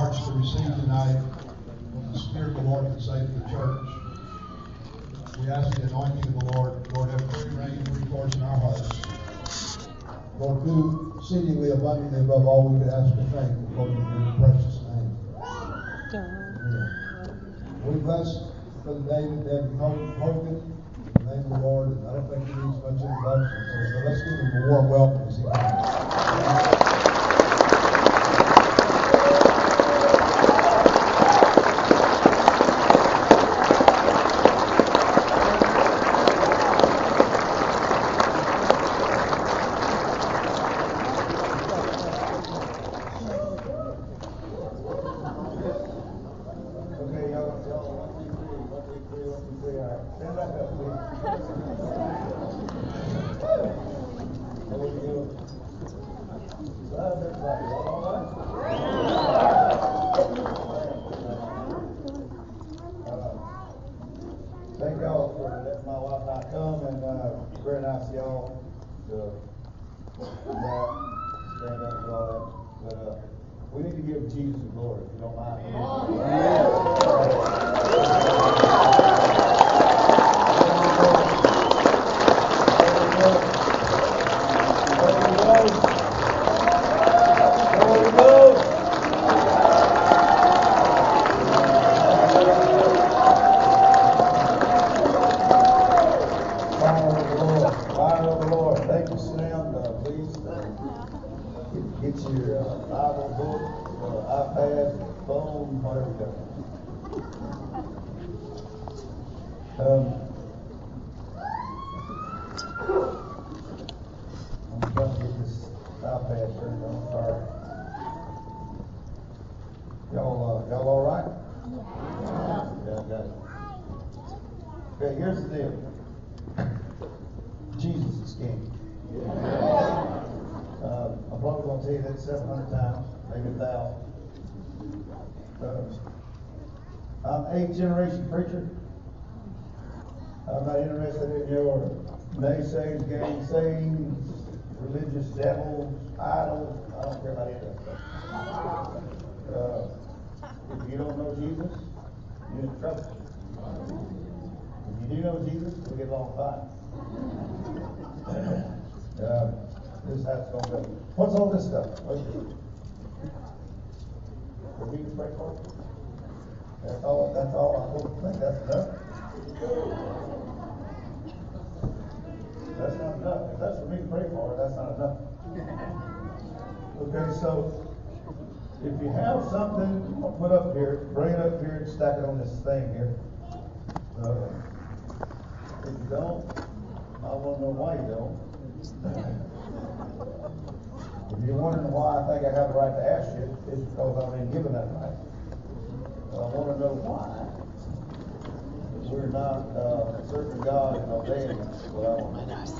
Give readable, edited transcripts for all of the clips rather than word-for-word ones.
hearts to receive tonight what the Spirit of the Lord can say to the church. We ask the anointing of the Lord, Lord, have free reign and free course in our hearts. Lord, do exceedingly abundantly above all we could ask or think, according to your precious name. Amen. We bless Brother David, Debbie Hogan, in the name of the Lord, and I don't think he needs much introduction, so let's give him a warm welcome as he comes. Thank y'all for letting my wife and I come, and very nice of y'all to stand up and all that. But we need to give Jesus the glory, if you don't mind. Get your Bible book, iPad, phone, whatever you got. I'm trying to get this iPad turned on. Sorry. Y'all all right? Yeah, got it. Okay, here's the deal. Jesus is King. I'm probably going to tell you that 700 times, maybe 1,000. I'm an 8th generation preacher. I'm not interested in your naysays, gainsayings, religious devils, idols. I don't care about any of that stuff. If you don't know Jesus, you're in trouble. If you do know Jesus, we'll get along fine. This is how it's going to go. What's all this stuff? For me to pray for? That's all I think that's enough. That's not enough. If that's for me to pray for, that's not enough. Okay, so if you have something, I'll put up here, bring it up here and stack it on this thing here. If you don't, I want to know why you don't. If you're wondering why I think I have the right to ask you, it's because I've been given that right. I want to know why we're not serving God and obeying Him. Well,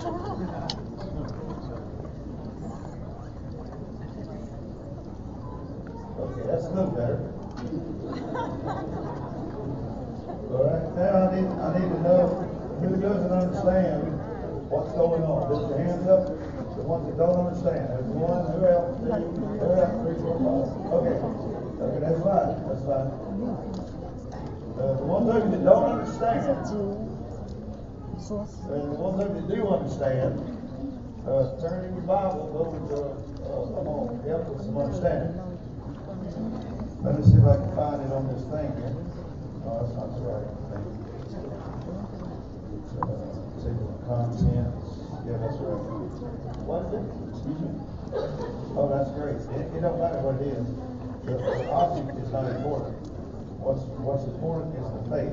okay, that's a little better. All right, now I need to know who doesn't understand what's going on. Lift your hands up. The ones that don't understand. There's one. Who else? Who else? 3, 4, 5. Okay, that's fine. That's fine. The ones that don't understand, and the ones that do understand, turn in your Bible. Come on, help with some understanding. Let me see if I can find it on this thing here. No, that's not the right thing. Table of contents. Yeah, that's right. What is it? Excuse me? Oh, that's great. It don't matter what it is. The object is not important. What's important is the faith.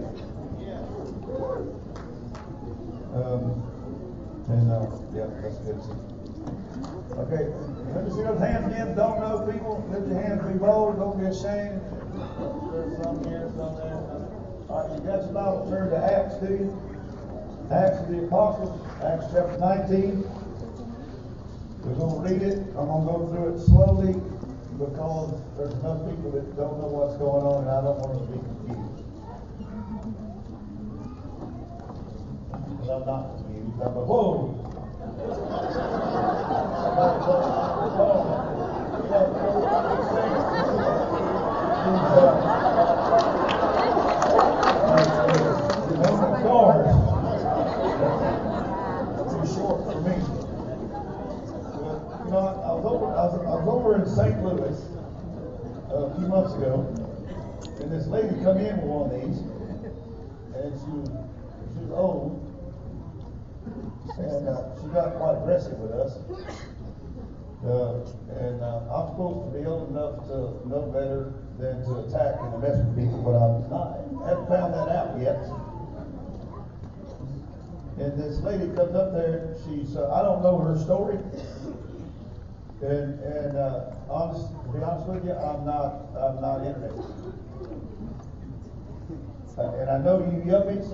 Yeah, that's good. Okay, let me see those hands again. Don't know people. Lift your hands. Be bold. Don't be ashamed. There's some here, some there. All right, you got your Bible. Turn to Acts, do you? Acts of the Apostles, Acts chapter 19. We're going to read it. I'm going to go through it slowly because there's enough people that don't know what's going on, and I don't want them to be confused. Because I'm not confused. I'm like, whoa! was over in St. Louis a few months ago, and this lady come in with one of these, and she was old, and she got quite aggressive with us. And I'm supposed to be old enough to know better than to attack and mess with people, but I'm not. I haven't found that out yet. And this lady comes up there. She's I don't know her story, and to be honest with you, I'm not interested. And I know you yuppies,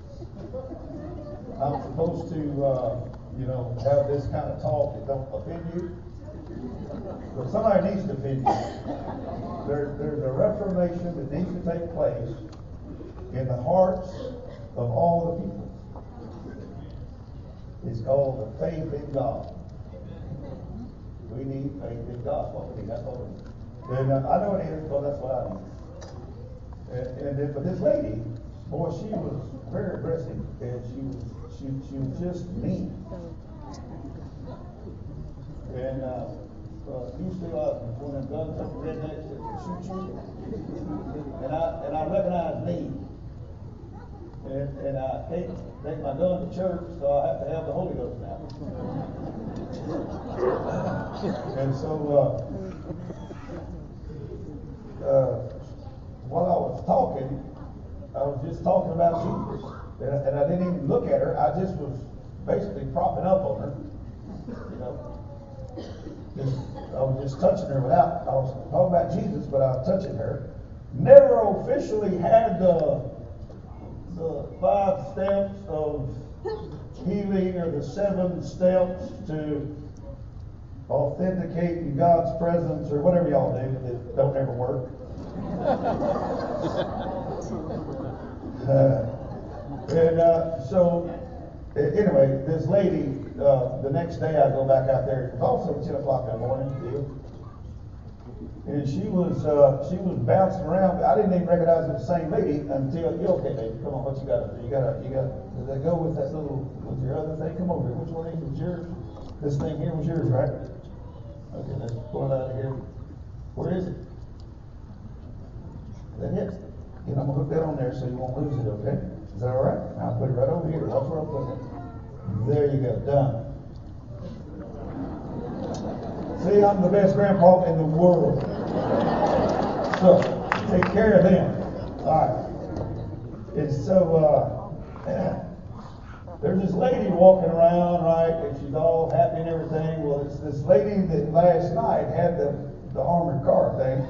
I'm supposed to have this kind of talk that don't offend you. But somebody needs to offend you. There's a reformation that needs to take place in the hearts of all the people. It's called the faith in God. We need faith in God. What we need, that's what we need. And I know it is, because that's what I need. But this lady, boy, she was very aggressive, and she was just mean. And usually when them guns up rednecks that shoot you, and I recognize me. And I can't take my gun to church, so I have to have the Holy Ghost now. And so, while I was talking, I was just talking about Jesus. And I didn't even look at her. I just was basically propping up on her. I was just touching her I was talking about Jesus, but I was touching her. Never officially had the 5 steps of healing or the 7 steps to authenticate God's presence or whatever y'all do that don't ever work. So anyway, this lady, the next day I go back out there. It was also 10 o'clock in the morning. And she was bouncing around. I didn't even recognize it was the same lady until, okay, baby, come on, what you got? Does that go with that with your other thing? Come over here. Which one of these was yours? This thing here was yours, right? Okay, let's pull it out of here. Where is it? That it? I'm gonna hook that on there so you won't lose it, okay? Is that all right? I'll put it right over here. That's where I'm putting it. There you go. Done. See, I'm the best grandpa in the world. So, take care of them. All right. And so, there's this lady walking around, right, and she's all happy and everything. Well, it's this lady that last night had the armored car thing.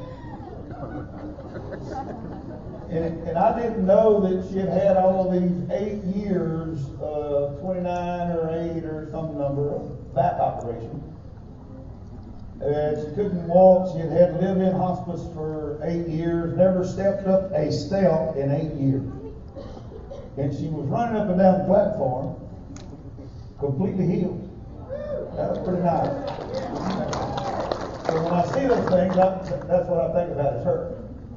And I didn't know that she had all of these 8 years, 29 or 8 or some number of back operation. She couldn't walk. She had to live in hospice for 8 years, never stepped up a step in 8 years. And she was running up and down the platform, completely healed. That was pretty nice. So when I see those things, that's what I think about is her.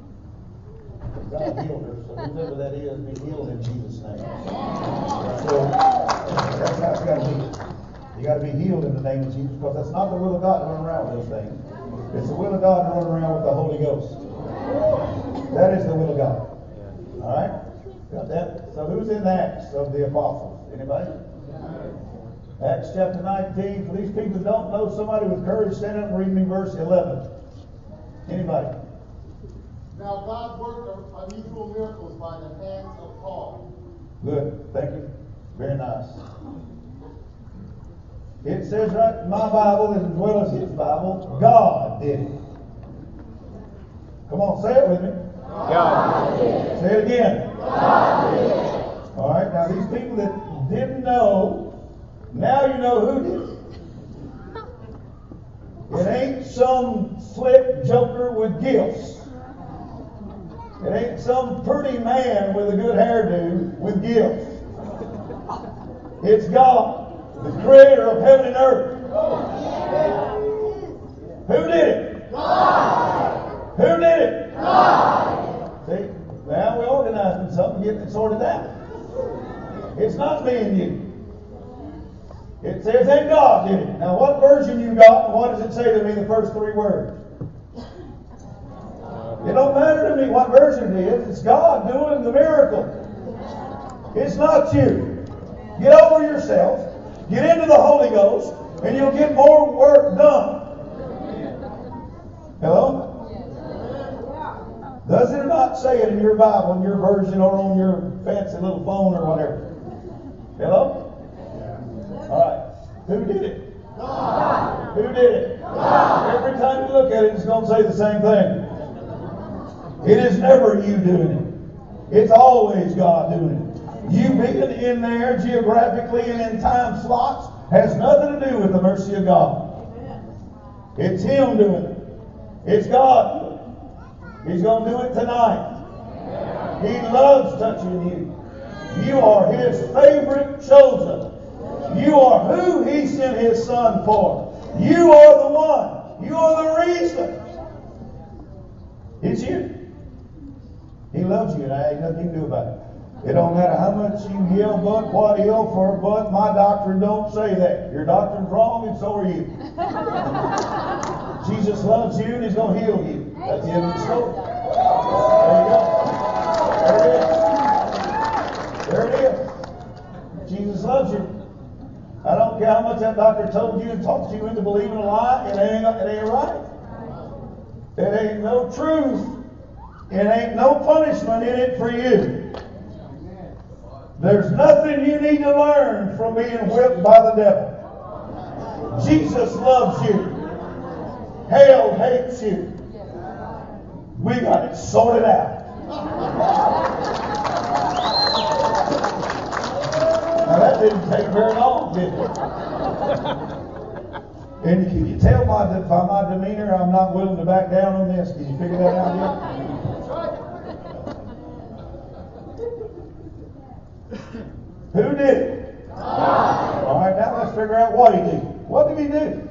God healed her, so whoever that is, be healed in Jesus' name. So that's how it's got to be. You got to be healed in the name of Jesus, because that's not the will of God to run around with those things. It's the will of God to run around with the Holy Ghost. That is the will of God. All right? Got that? So who's in Acts of the Apostles? Anybody? Acts chapter 19. For these people who don't know, somebody with courage, stand up and read me verse 11. Anybody? Now God worked unusual miracles by the hands of Paul. Good. Thank you. Very nice. It says right in my Bible as well as his Bible, God did it. Come on, say it with me. God did it. Say it again. God did it. All right, now these people that didn't know, now you know who did it. It ain't some slick joker with gifts. It ain't some pretty man with a good hairdo with gifts. It's God, the creator of heaven and earth. Who did it? God. Who did it? God. See, now we're organizing something, getting it sorted out. It's not me and you. It says that God did it. Now what version you got and what does it say to me, the first three words? It don't matter to me what version it is. It's God doing the miracle. It's not you. Get over yourself. Get into the Holy Ghost, and you'll get more work done. Hello? Does it not say it in your Bible, in your version, or on your fancy little phone or whatever? Hello? All right. Who did it? God. Who did it? God. Every time you look at it, it's going to say the same thing. It is never you doing it. It's always God doing it. You being in there geographically and in time slots has nothing to do with the mercy of God. It's Him doing it. It's God doing it. He's going to do it tonight. He loves touching you. You are His favorite chosen. You are who He sent His Son for. You are the one. You are the reason. It's you. He loves you, and I ain't nothing you can do about it. It don't matter how much you yell, but what ill for, but my doctrine don't say that. Your doctrine's wrong, and so are you. Jesus loves you, and He's going to heal you. That's the end of the story. There you go. There it is. Jesus loves you. I don't care how much that doctor told you and talked you into believing a lie. It ain't right. It ain't no truth. It ain't no punishment in it for you. There's nothing you need to learn from being whipped by the devil. Jesus loves you. Hell hates you. We got it sorted out. Now that didn't take very long, did it? And can you tell by my demeanor I'm not willing to back down on this? Can you figure that out yet? Who did it? God. All right, now let's figure out what He did. What did He do?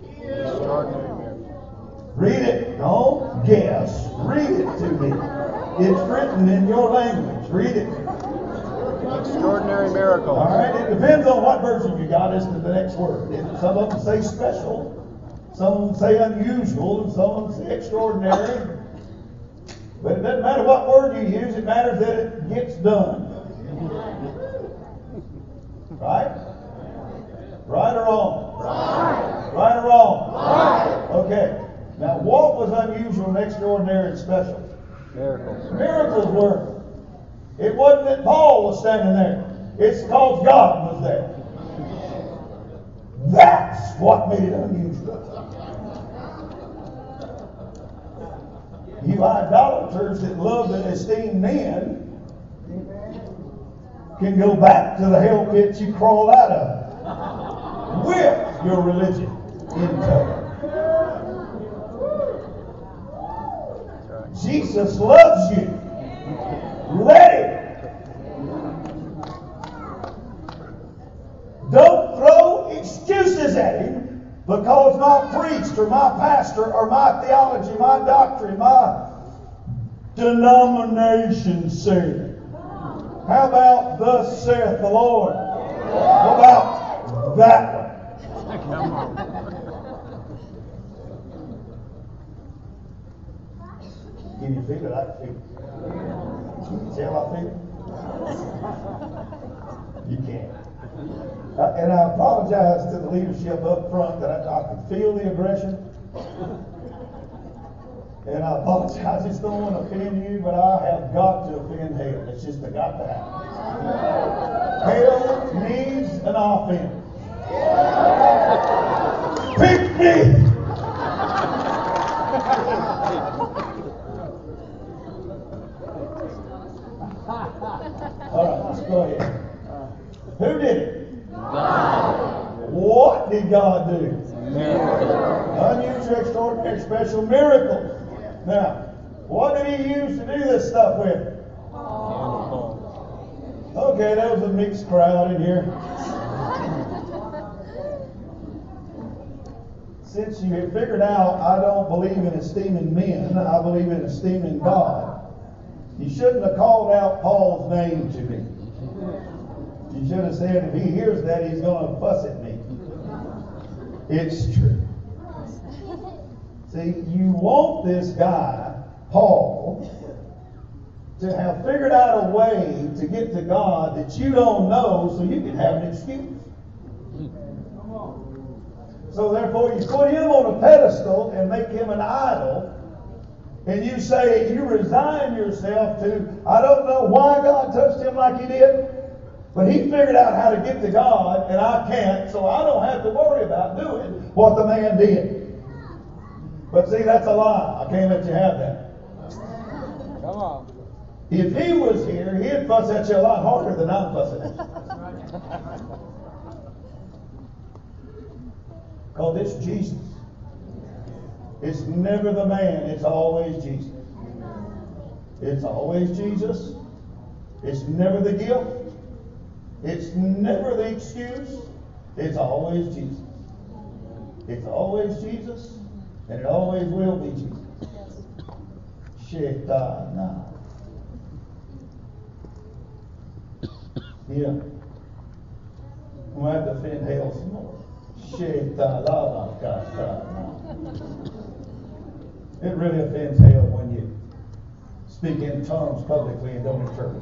Read it. Don't guess. Read it to me. It's written in your language. Read it. Extraordinary miracle. All right, it depends on what version you got as to the next word. Some of them say special, some of them say unusual, and some of them say extraordinary. But it doesn't matter what word you use, it matters that it gets done. Right? Right or wrong? Right. Right or wrong? Right. Okay. Now, what was unusual and extraordinary and special? Miracles. Miracles were. It wasn't that Paul was standing there. It's because God was there. That's what made it unusual. You idolaters that love and esteem men can go back to the hell pit you crawled out of with your religion in tow. Jesus loves you. Let Him. Don't throw excuses at Him because my priest or my pastor or my theology, my doctrine, my denomination said. How about thus saith the Lord? How about that one? Can you feel it? I can feel it. Can you tell I feel it? You can't. And I apologize to the leadership up front that I could feel the aggression. And I apologize, I just don't want to offend you, but I have got to offend hell. It's just got to happen. Hell needs an offense. Pick me! All right, let's go ahead. Who did it? God. What did God do? Miracles. Unusual, extraordinary, special miracles. Now, what did He use to do this stuff with? Okay, that was a mixed crowd in here. Since you have figured out I don't believe in esteeming men, I believe in esteeming God, you shouldn't have called out Paul's name to me. You should have said, if he hears that, he's going to fuss at me. It's true. See, you want this guy, Paul, to have figured out a way to get to God that you don't know so you can have an excuse. So therefore you put him on a pedestal and make him an idol. And you say, you resign yourself to, I don't know why God touched him like he did, but he figured out how to get to God and I can't, so I don't have to worry about doing what the man did. But see, that's a lie. I can't let you have that. Come on. If he was here, he'd fuss at you a lot harder than I'm fussing at you. Because it's Jesus. It's never the man, it's always Jesus. It's always Jesus. It's never the gift. It's never the excuse. It's always Jesus. It's always Jesus, and it always will be Jesus. Shetana. Yeah. I'm going to have to offend hell some more. Shetana. It really offends hell when you speak in tongues publicly and don't interpret.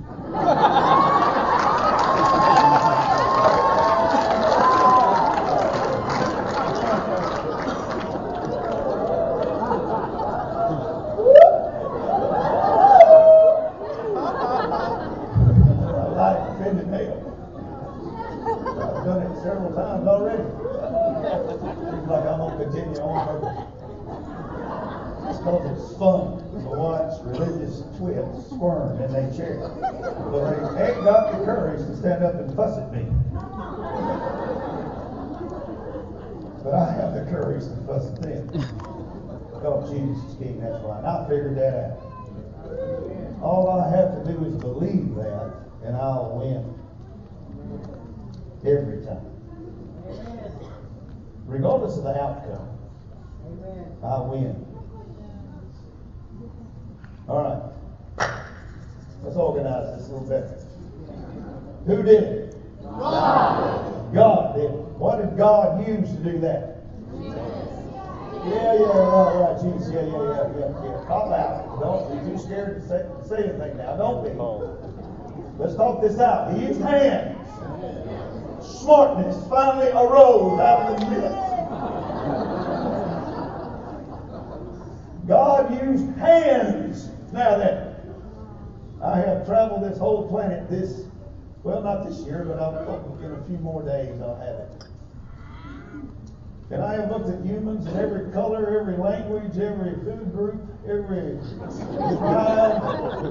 I like offended hell. I've done it several times already. Seems like I'm going to continue on purpose. It's because it's fun to watch religious twits squirm in their chair. But they ain't got the courage to stand up and fuss at me. But I have the courage to fuss at them. Oh, Jesus is King, that's why. And I figured that out. All I have to do is believe that, and I'll win. Every time. Regardless of the outcome, I win. All right. Let's organize this a little better. Who did it? God. God did it. What did God use to do that? Yeah, right, Jesus. Yeah. Call out. Don't be too scared to say anything now. Don't be. Let's talk this out. He used hands. Smartness finally arose out of the midst. God used hands. Now then, I have traveled this whole planet not this year, but in a few more days I'll have it. And I have looked at humans in every color, every language, every food group, every tribe.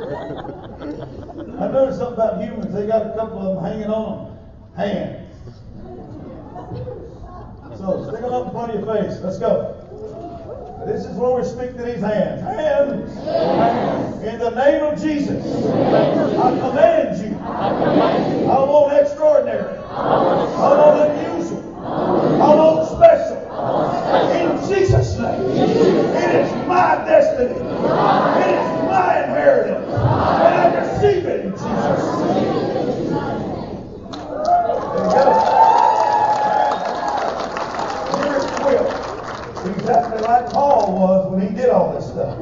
I noticed something about humans. They got a couple of them hanging on hands. So stick them up in front of your face. Let's go. This is where we speak to these hands. Hands. In the name of Jesus. I command you. I want extraordinary. I want unusual. I want special. In Jesus' name. It is my destiny. It is my inheritance. And I receive it in Jesus' name. There you go. Exactly like Paul was when he did all this stuff.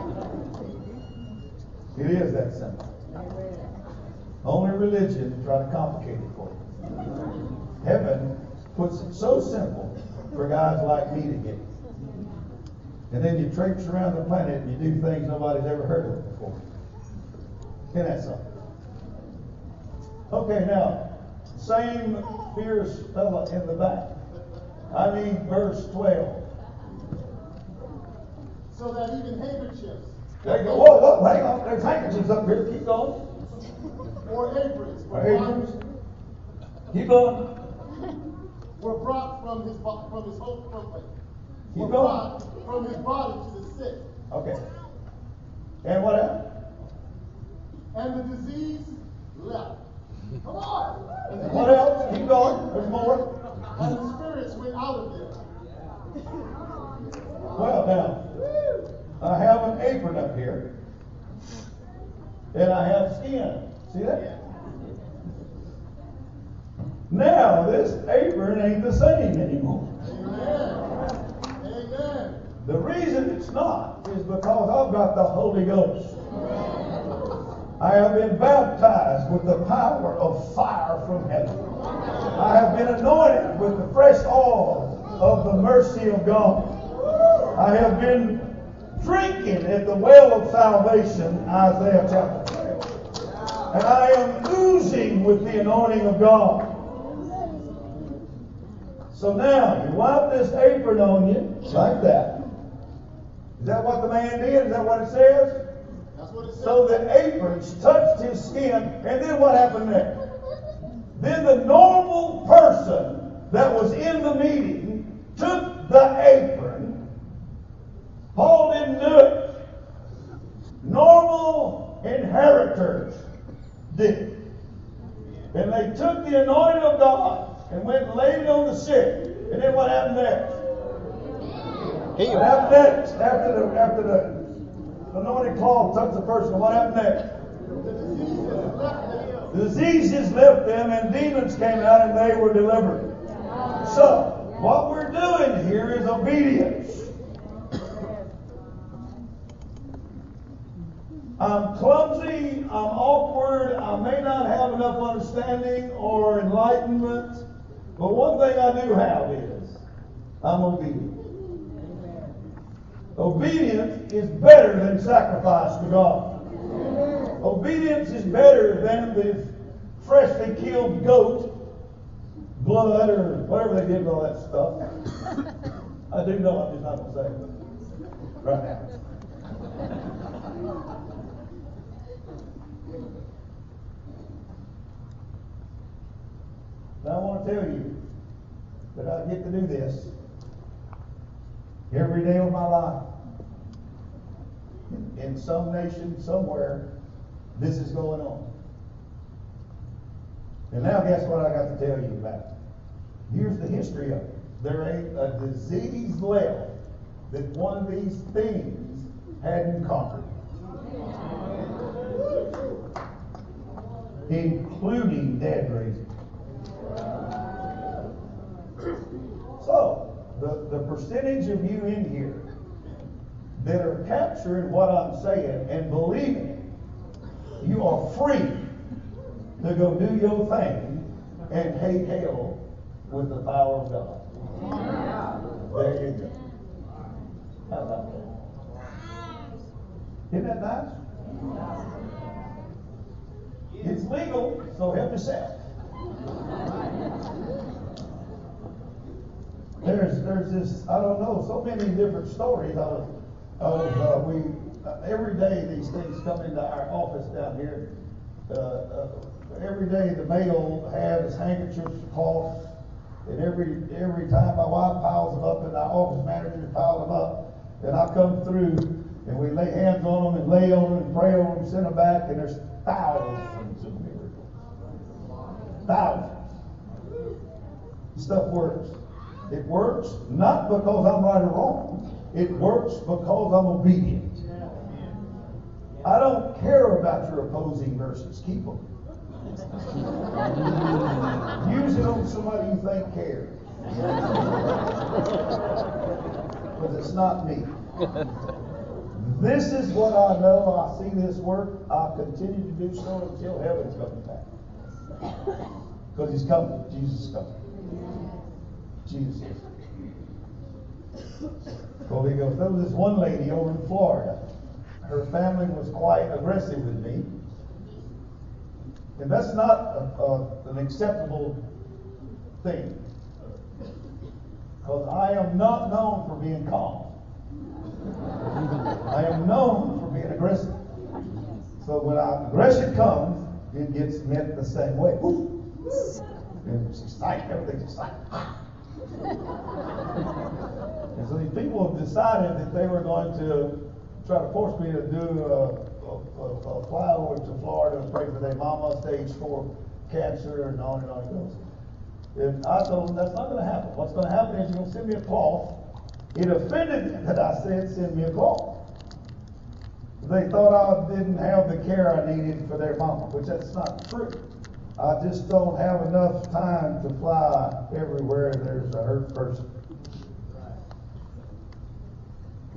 It is that simple. Only religion try to complicate it for you. Heaven puts it so simple for guys like me to get it. And then you traipse around the planet and you do things nobody's ever heard of before. Isn't that something? Okay, now, same fierce fella in the back. I need verse 12. So that even handkerchiefs. They go, whoa, hang on. There's handkerchiefs up here. Keep going. Or aprons. Keep going. Were brought from his whole company. Keep Were going. brought from his body to the sick. Okay. And what else? And the disease left. Come on. What else? Keep going. There's more. And the spirits went out of them. Well, now, I have an apron up here. And I have skin. See that? Now, this apron ain't the same anymore. Amen. Amen. The reason it's not is because I've got the Holy Ghost. I have been baptized with the power of fire from heaven. I have been anointed with the fresh oil of the mercy of God. I have been drinking at the well of salvation, Isaiah chapter 12. And I am oozing with the anointing of God. So now, you wipe this apron on you, like that. Is that what the man did? Is that what it says? That's what it says. So the aprons touched his skin, and then what happened next? Then the normal person that was in the meeting took the apron. Paul didn't do it. Normal inheritors did it. And they took the anointing of God and went and laid it on the sick. And then what happened next? What happened next? After the anointing cloth touched the person, what happened next? The diseases left them and demons came out and they were delivered. So, what we're doing here is obedience. I'm clumsy, I'm awkward, I may not have enough understanding or enlightenment, but one thing I do have is I'm obedient. Obedience is better than sacrifice to God. Obedience is better than the freshly killed goat blood or whatever they did with all that stuff. I do know, I'm just not going to say it right now. Now I want to tell you that I get to do this every day of my life. In some nation, somewhere, this is going on. And now guess what I got to tell you about? Here's the history of it. There ain't a disease left that one of these things hadn't conquered. Including dead raising. So, the percentage of you in here that are capturing what I'm saying and believing it, you are free to go do your thing and hate hell with the power of God. There you go. How about that? Isn't that nice? It's legal, so help yourself. There's this, I don't know, so many different stories every day these things come into our office down here. Every day the mail has handkerchiefs, cloths, and every time my wife piles them up and our office manager piles them up, and I come through and we lay hands on them and lay on them and pray on them, send them back, and there's thousands of miracles. Thousands. Stuff works. It works not because I'm right or wrong. It works because I'm obedient. I don't care about your opposing verses. Keep them. Use it on somebody you think cares. Because it's not me. This is what I know. I see this work. I'll continue to do so until heaven comes back. Because he's coming. Jesus is coming. Jesus is. Holy Ghost. There was this one lady over in Florida. Her family was quite aggressive with me. And that's not an acceptable thing. Because I am not known for being calm. I am known for being aggressive. So when aggression comes, it gets met the same way. And it's exciting, everything's exciting. And so these people have decided that they were going to try to force me to do a fly over to Florida and pray for their mama, stage 4 cancer, and on it goes. And I told them that's not going to happen. What's going to happen is you're going to send me a cloth. It offended them that I said send me a cloth. They thought I didn't have the care I needed for their mama, which that's not true. I just don't have enough time to fly everywhere there's a hurt person.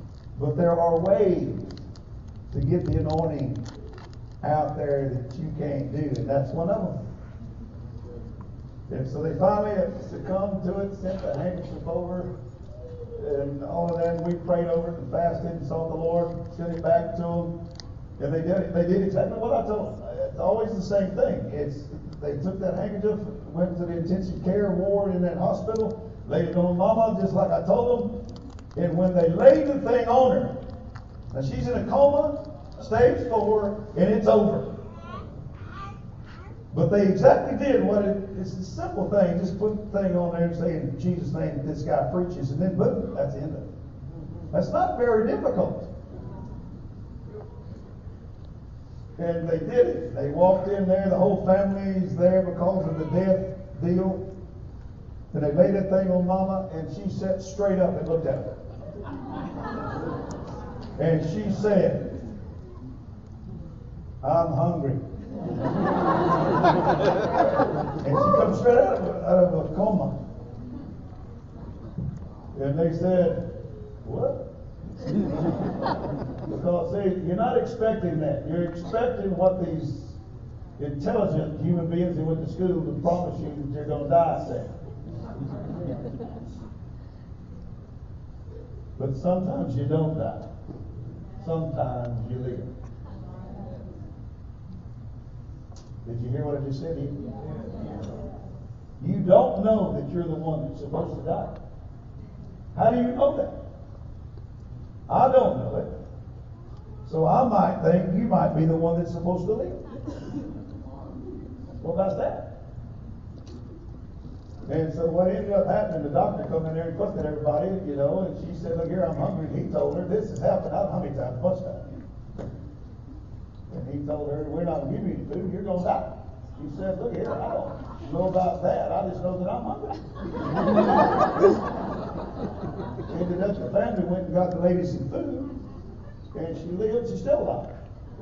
But there are ways to get the anointing out there that you can't do, and that's one of them. And so they finally succumbed to it, sent the handkerchief over, and all of that. We prayed over it and fasted and sought the Lord, sent it back to them, and they did it. They did exactly what I told them. It's always the same thing. They took that handkerchief, went to the intensive care ward in that hospital, laid it on Mama just like I told them, and when they laid the thing on her, now she's in a coma, stage 4, and it's over. But they exactly did what it's a simple thing. Just put the thing on there and say in Jesus' name that this guy preaches, and then boom, that's the end of it. That's not very difficult. And they did it. They walked in there, the whole family's there because of the death deal. And they laid that thing on Mama, and she sat straight up and looked at her. And she said, "I'm hungry." And she comes straight out of a coma. And they said, "What?" Because see, you're not expecting that. You're expecting what these intelligent human beings who went to school to promise you that you're going to die say. But sometimes you don't die. Sometimes you live. Did you hear what I just said? You don't know that you're the one that's supposed to die. How do you know that? I don't know it. So I might think you might be the one that's supposed to live. What about that? And so what ended up happening, the doctor come in there and looked at everybody, and she said, "Look here, I'm hungry." And he told her, "This has happened how many times? A bunch of times." And he told her, "We're not going to give you any food. You're going to die." She said, "Look here, I don't know about that. I just know that I'm hungry." Ended up, the family went and got the lady some food, and she lived. She's still alive.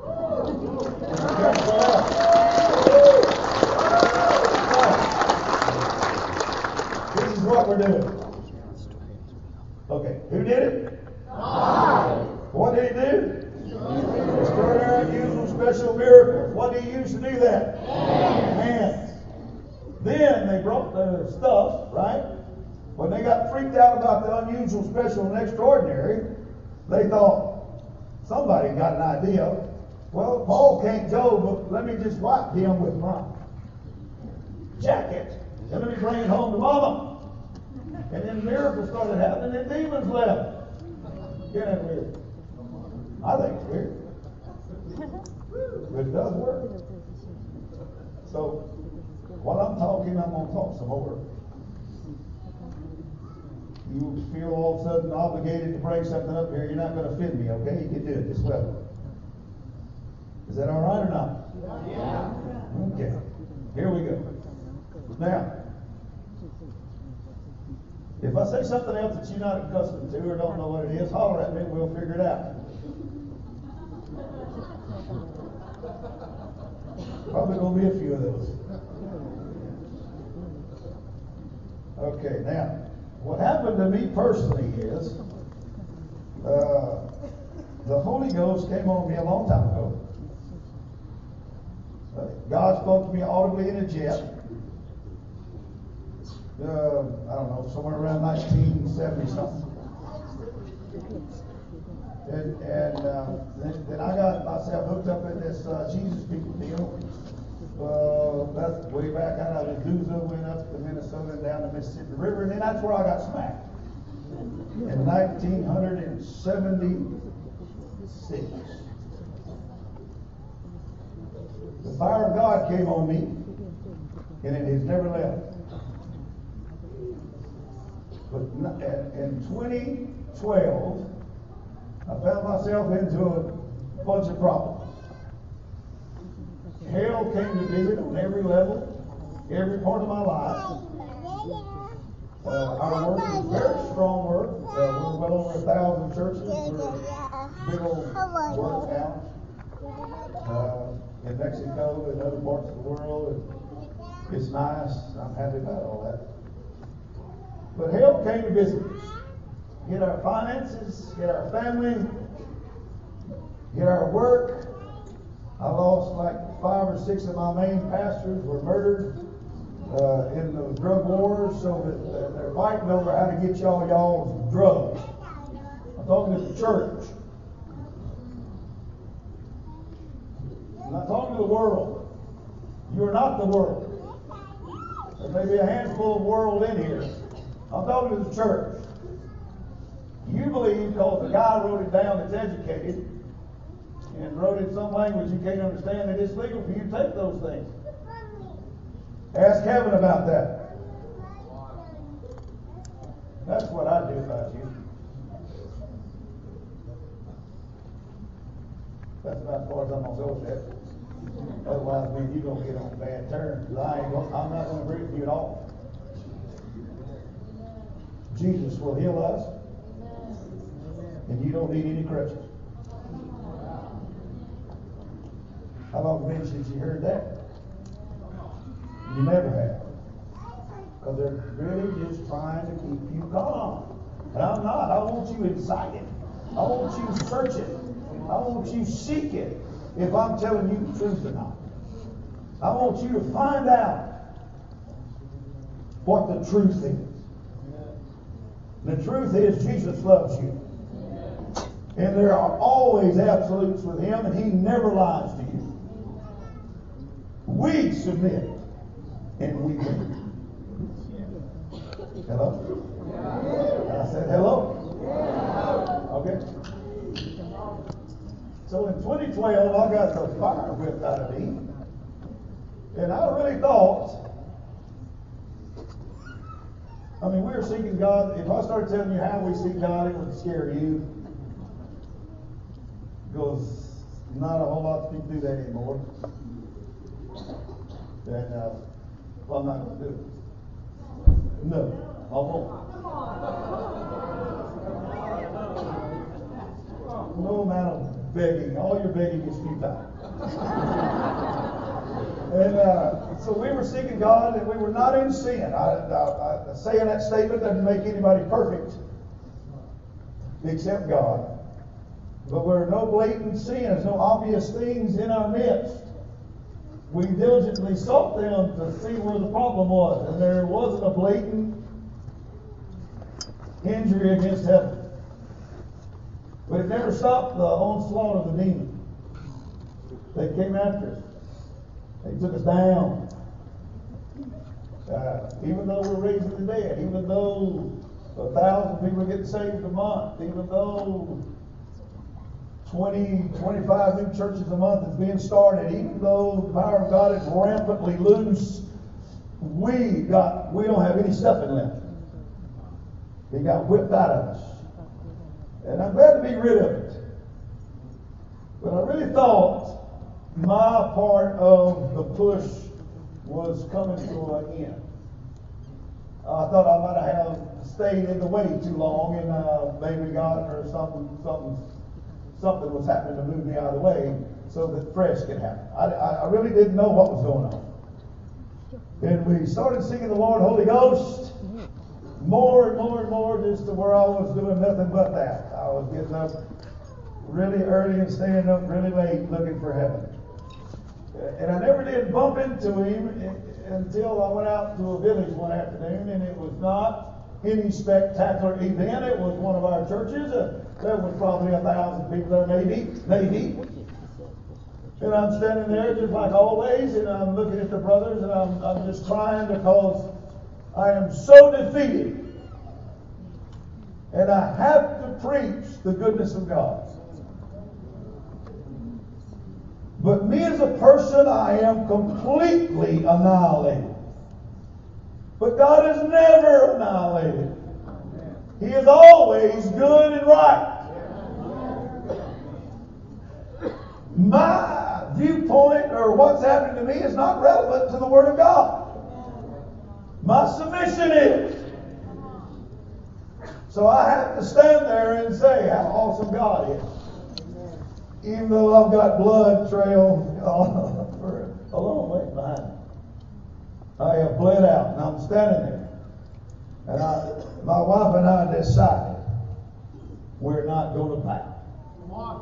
This is what we're doing. Okay, who did it? God. What did he do? Extraordinary, unusual, special miracles. What did he use to do that? Hands. Then they brought their stuff, right? When they got freaked out about the unusual, special, and extraordinary, they thought, somebody got an idea. Well, Paul can't go, but let me just wipe him with my jacket, and let me bring it home to Mama. And then miracles started happening, and demons left. Isn't that weird? I think it's weird. But it does work. So, while I'm talking, I'm going to talk some more. You feel all of a sudden obligated to bring something up here, you're not going to offend me, okay? You can do it this way. Is that all right or not? Yeah. Okay. Here we go. Now, if I say something else that you're not accustomed to or don't know what it is, holler at me and we'll figure it out. Probably going to be a few of those. Okay, now, what happened to me personally is the Holy Ghost came on me a long time ago. God spoke to me audibly in a jet. I don't know, somewhere around 1970 something. And then I got myself hooked up in this Jesus People deal. That's way back out of Azusa, went up to Minnesota and down the Mississippi River, and then that's where I got smacked. In 1976. The fire of God came on me, and it has never left. But in 2012, I found myself into a bunch of problems. Hell came to visit on every level, every part of my life. Our work is very strong work. We're well over 1,000 churches. We're a big old work now. In Mexico and other parts of the world. It's nice. I'm happy about all that. But hell came to visit us. get our finances, get our family, get our work. I lost like 5 or 6 of my main pastors were murdered in the drug wars, so that they're fighting over how to get y'all's drugs. I'm talking to the church. I'm not talking to the world. You are not the world. There may be a handful of world in here. I'm talking to the church. You believe because the guy wrote it down that's educated and wrote it in some language you can't understand that it's legal for you to take those things. Ask heaven about that. That's what I do about you. That's about as far as I'm going to go with that. Otherwise, man, you're going to get on bad terms. I'm not going to agree with you at all. Jesus will heal us, and you don't need any crutches. How long been since you heard that? You never have. Because they're really just trying to keep you calm. And I'm not. I want you excited. I want you searching. I want you seeking if I'm telling you the truth or not. I want you to find out what the truth is. The truth is Jesus loves you. And there are always absolutes with Him, and He never lies to you. We submit and we wait. Hello? I said hello. Okay. So in 2012, I got the fire whipped out of me. And I really thought, we were seeking God. If I started telling you how we seek God, it would scare you. Because not a whole lot of people do that anymore. And, I'm not going to do it. No, I won't. No amount of begging. All your begging is futile. And so we were seeking God, and we were not in sin. Saying that statement doesn't make anybody perfect except God. But there are no blatant sins, no obvious things in our midst. We diligently sought them to see where the problem was, and there wasn't a blatant injury against heaven. But it never stopped the onslaught of the demon. They came after us. They took us down. Even though we're raising the dead, even though 1,000 people are getting saved a month, even though 20, 25 new churches a month is being started, even though the power of God is rampantly loose, we don't have any stuffing left. It got whipped out of us. And I'm glad to be rid of it. But I really thought my part of the push was coming to an end. I thought I might have stayed in the way too long, and maybe God or something was happening to move me out of the way so that fresh could happen. I really didn't know what was going on. And we started singing the Lord Holy Ghost more and more and more, just to where I was doing nothing but that. I was getting up really early and staying up really late looking for heaven. And I never did bump into Him until I went out to a village one afternoon, and it was not any spectacular event. It was one of our churches. There was probably 1,000 people there, maybe. And I'm standing there just like always, and I'm looking at the brothers, and I'm just crying because I am so defeated. And I have to preach the goodness of God. But me as a person, I am completely annihilated. But God is never annihilated. He is always good and right. My viewpoint or what's happening to me is not relevant to the Word of God. My submission is. So I have to stand there and say how awesome God is. Even though I've got blood trail for a long way behind me. I have bled out, and I'm standing there. And my wife and I decided we're not going to bow. Come on.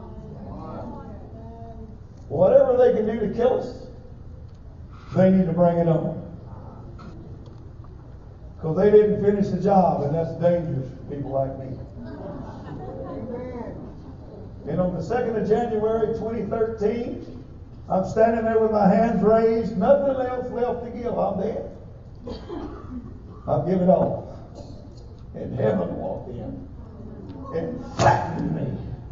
Whatever they can do to kill us, they need to bring it on. Because they didn't finish the job, and that's dangerous for people like me. And on the 2nd of January 2013, I'm standing there with my hands raised, nothing else left to give. I'm dead. I've given all. And heaven walked in and flattened me.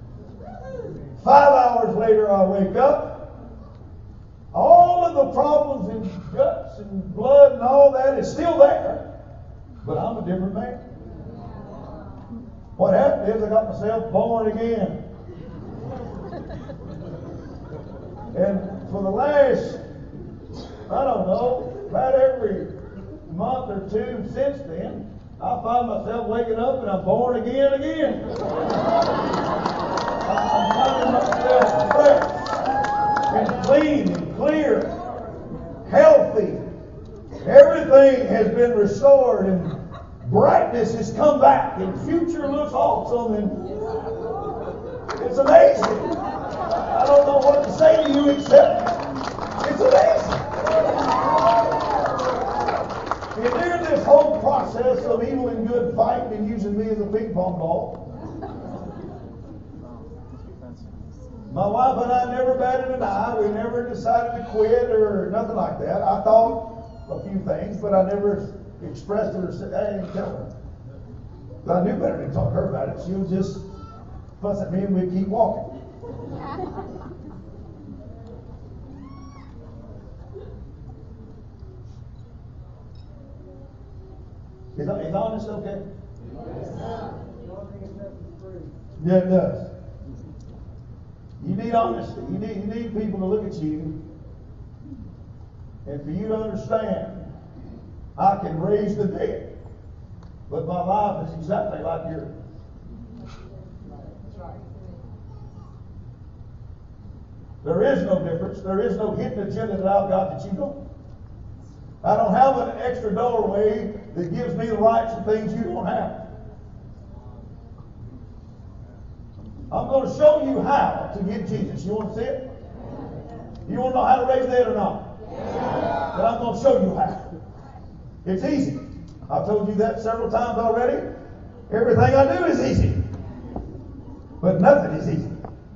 5 hours later, I wake up. All of the problems in guts and blood and all that is still there, but I'm a different man. What happened is I got myself born again. And for the last, I don't know, about every month or two since then, I find myself waking up and I'm born again. I'm finding myself fresh and clean and clear, healthy. Everything has been restored and brightness has come back and future looks awesome and it's amazing. I don't know what to say to you except it's amazing. And during this whole process of evil and good fighting and using me as a ping pong ball, my wife and I never batted an eye. We never decided to quit or nothing like that. I thought a few things, but I never expressed it or said, I didn't tell her. But I knew better than to talk to her about it. She would just fuss at me and we'd keep walking. Is honest okay? Yeah, it does. You need honesty. You need people to look at you and for you to understand, I can raise the dead, but my life is exactly like yours. There is no difference. There is no hidden agenda that I've got that you don't. I don't have an extra doorway that gives me the rights and things you don't have. I'm going to show you how to get Jesus. You want to see it? You want to know how to raise the dead or not? Then I'm going to show you how. It's easy. I've told you that several times already. Everything I do is easy. But nothing is easy.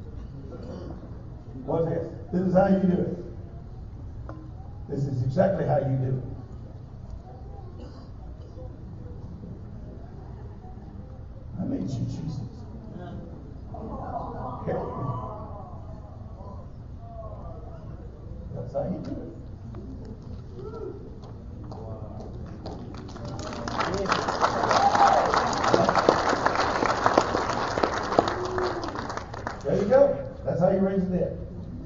What's this? This is how you do it. This is exactly how you do it. I need you, Jesus. Help me. That's how you do it. There you go. That's how you raise the dead.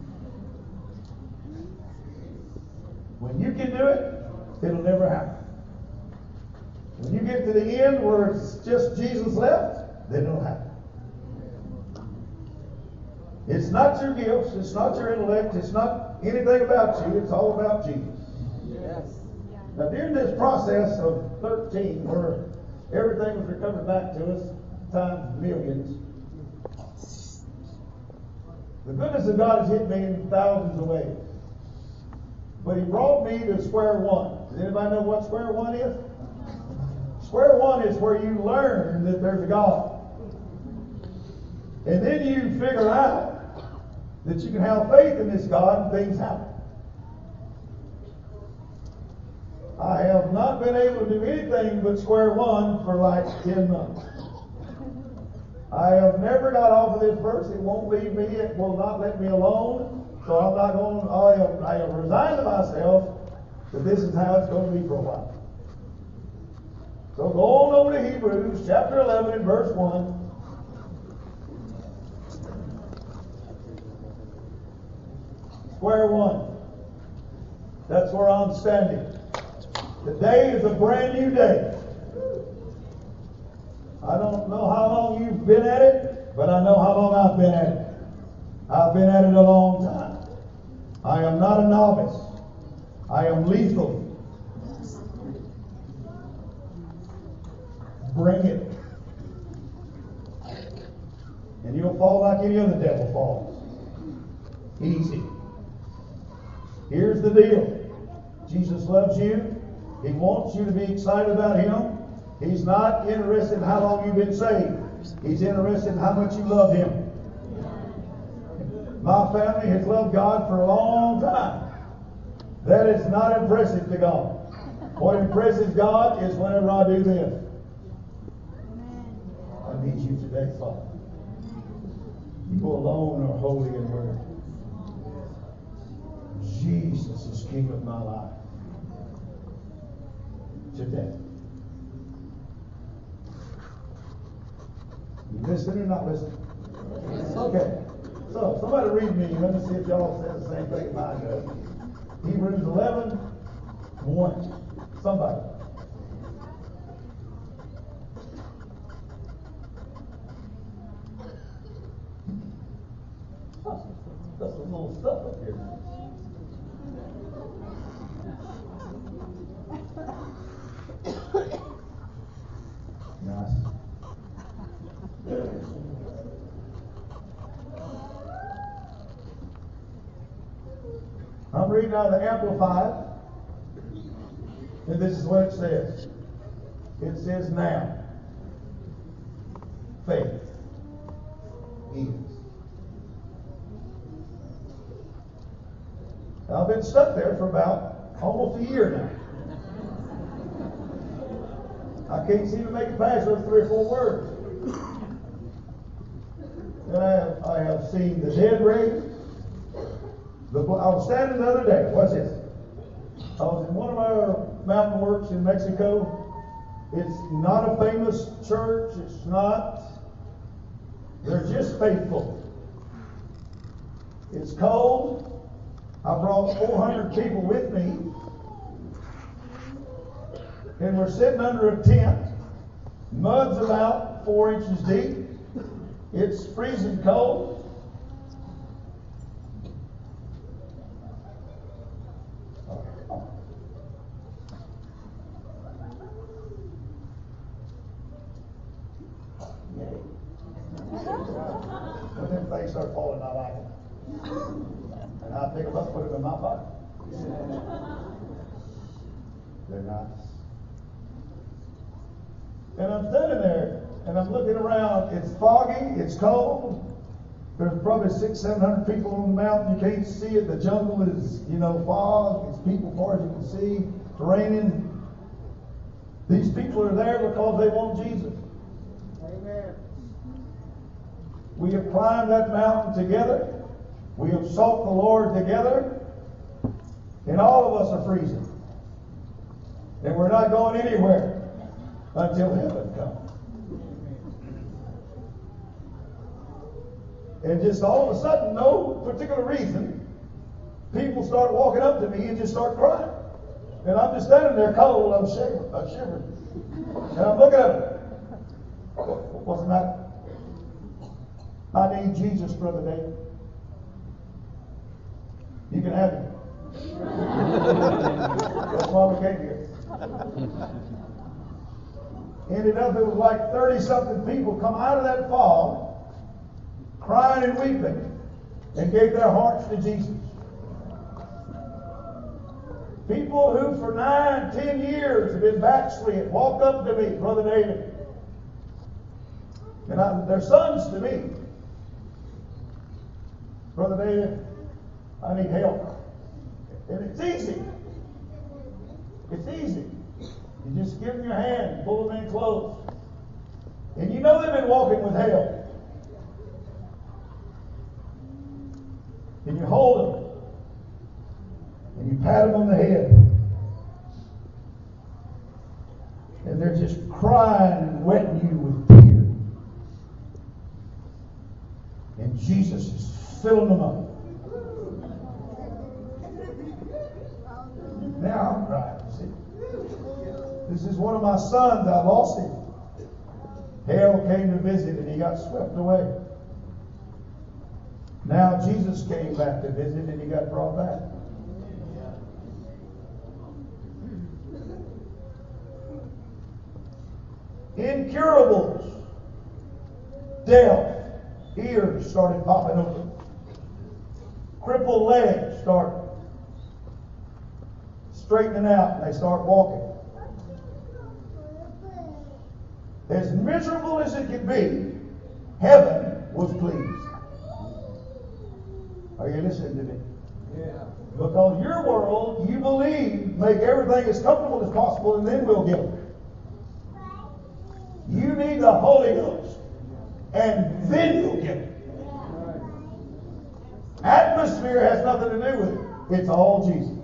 When you can do it, it'll never happen. When you get to the end where it's just Jesus left, then it'll happen. It's not your gifts, it's not your intellect, it's not anything about you, it's all about Jesus. Yes. Now during this process of 13, where everything was recovered back to us, times millions, the goodness of God has hit me in thousands of ways. But He brought me to square one. Does anybody know what square one is? Square one is where you learn that there's a God. And then you figure out that you can have faith in this God and things happen. I have not been able to do anything but square one for like 10 months. I have never got off of this verse. It won't leave me. It will not let me alone. So I'm not going, I have resigned to myself that this is how it's going to be for a while. So go on over to Hebrews chapter 11 and verse 1. Square one. That's where I'm standing. Today is a brand new day. I don't know how long you've been at it, but I know how long I've been at it. I've been at it a long time. I am not a novice. I am lethal. Bring it. And you'll fall like any other devil falls. Easy. Here's the deal. Jesus loves you. He wants you to be excited about Him. He's not interested in how long you've been saved. He's interested in how much you love Him. My family has loved God for a long time. That is not impressive to God. What impresses God is whenever I do this. I need you today, Father. You alone are holy and worthy. Jesus is King of my life. Today. You listening or not listening? Okay. So, somebody read me. Let me see if y'all say the same thing mine does. Hebrews 11:1. Somebody. That's some little stuff up here. Nice. I'm reading out of the Amplified, and this is what it says. It says, now, faith is. Now, I've been stuck there for about almost a year now. I can't seem to make it past those 3 or 4 words. And I have seen the dead raised. I was standing the other day. What's this? I was in one of our mountain works in Mexico. It's not a famous church. It's not. They're just faithful. It's cold. I brought 400 people with me. And we're sitting under a tent. Mud's about 4 inches deep. It's freezing cold. When them things start falling, I like them. And I pick them up, put them in my pocket. They're nice. And I'm standing there, and I'm looking around. It's foggy, it's cold. There's probably 600-700 people on the mountain. You can't see it. The jungle is, fog. It's people far as you can see. It's raining. These people are there because they want Jesus. Amen. We have climbed that mountain together. We have sought the Lord together. And all of us are freezing. And we're not going anywhere until heaven comes. And just all of a sudden, no particular reason, people start walking up to me and just start crying. And I'm just standing there cold, I'm shivering. And I'm looking at them. What's the matter? I need Jesus, Brother David. You can have him. That's why we came here. Ended up, it was like 30-something people come out of that fog, crying and weeping, and gave their hearts to Jesus. People who for 9-10 years have been backslid walked up to me, Brother David. And they're sons to me. Brother David, I need help. And it's easy. It's easy. You just give them your hand, pull them in close. And you know they've been walking with hell. And you hold them. And you pat them on the head. And they're just crying and wetting you with tears. And Jesus is filling them up. Now I'm crying, see. This is one of my sons. I lost him. Hell came to visit and he got swept away. Now Jesus came back to visit and he got brought back. Incurables, death, Ears started popping open. Crippled legs start straightening out and they start walking. As miserable as it could be, heaven was pleased. Are you listening to me? Yeah. Because your world, you believe, make everything as comfortable as possible and then we'll give it. You need the Holy Ghost and then you'll give it. Atmosphere has nothing to do with it. It's all Jesus.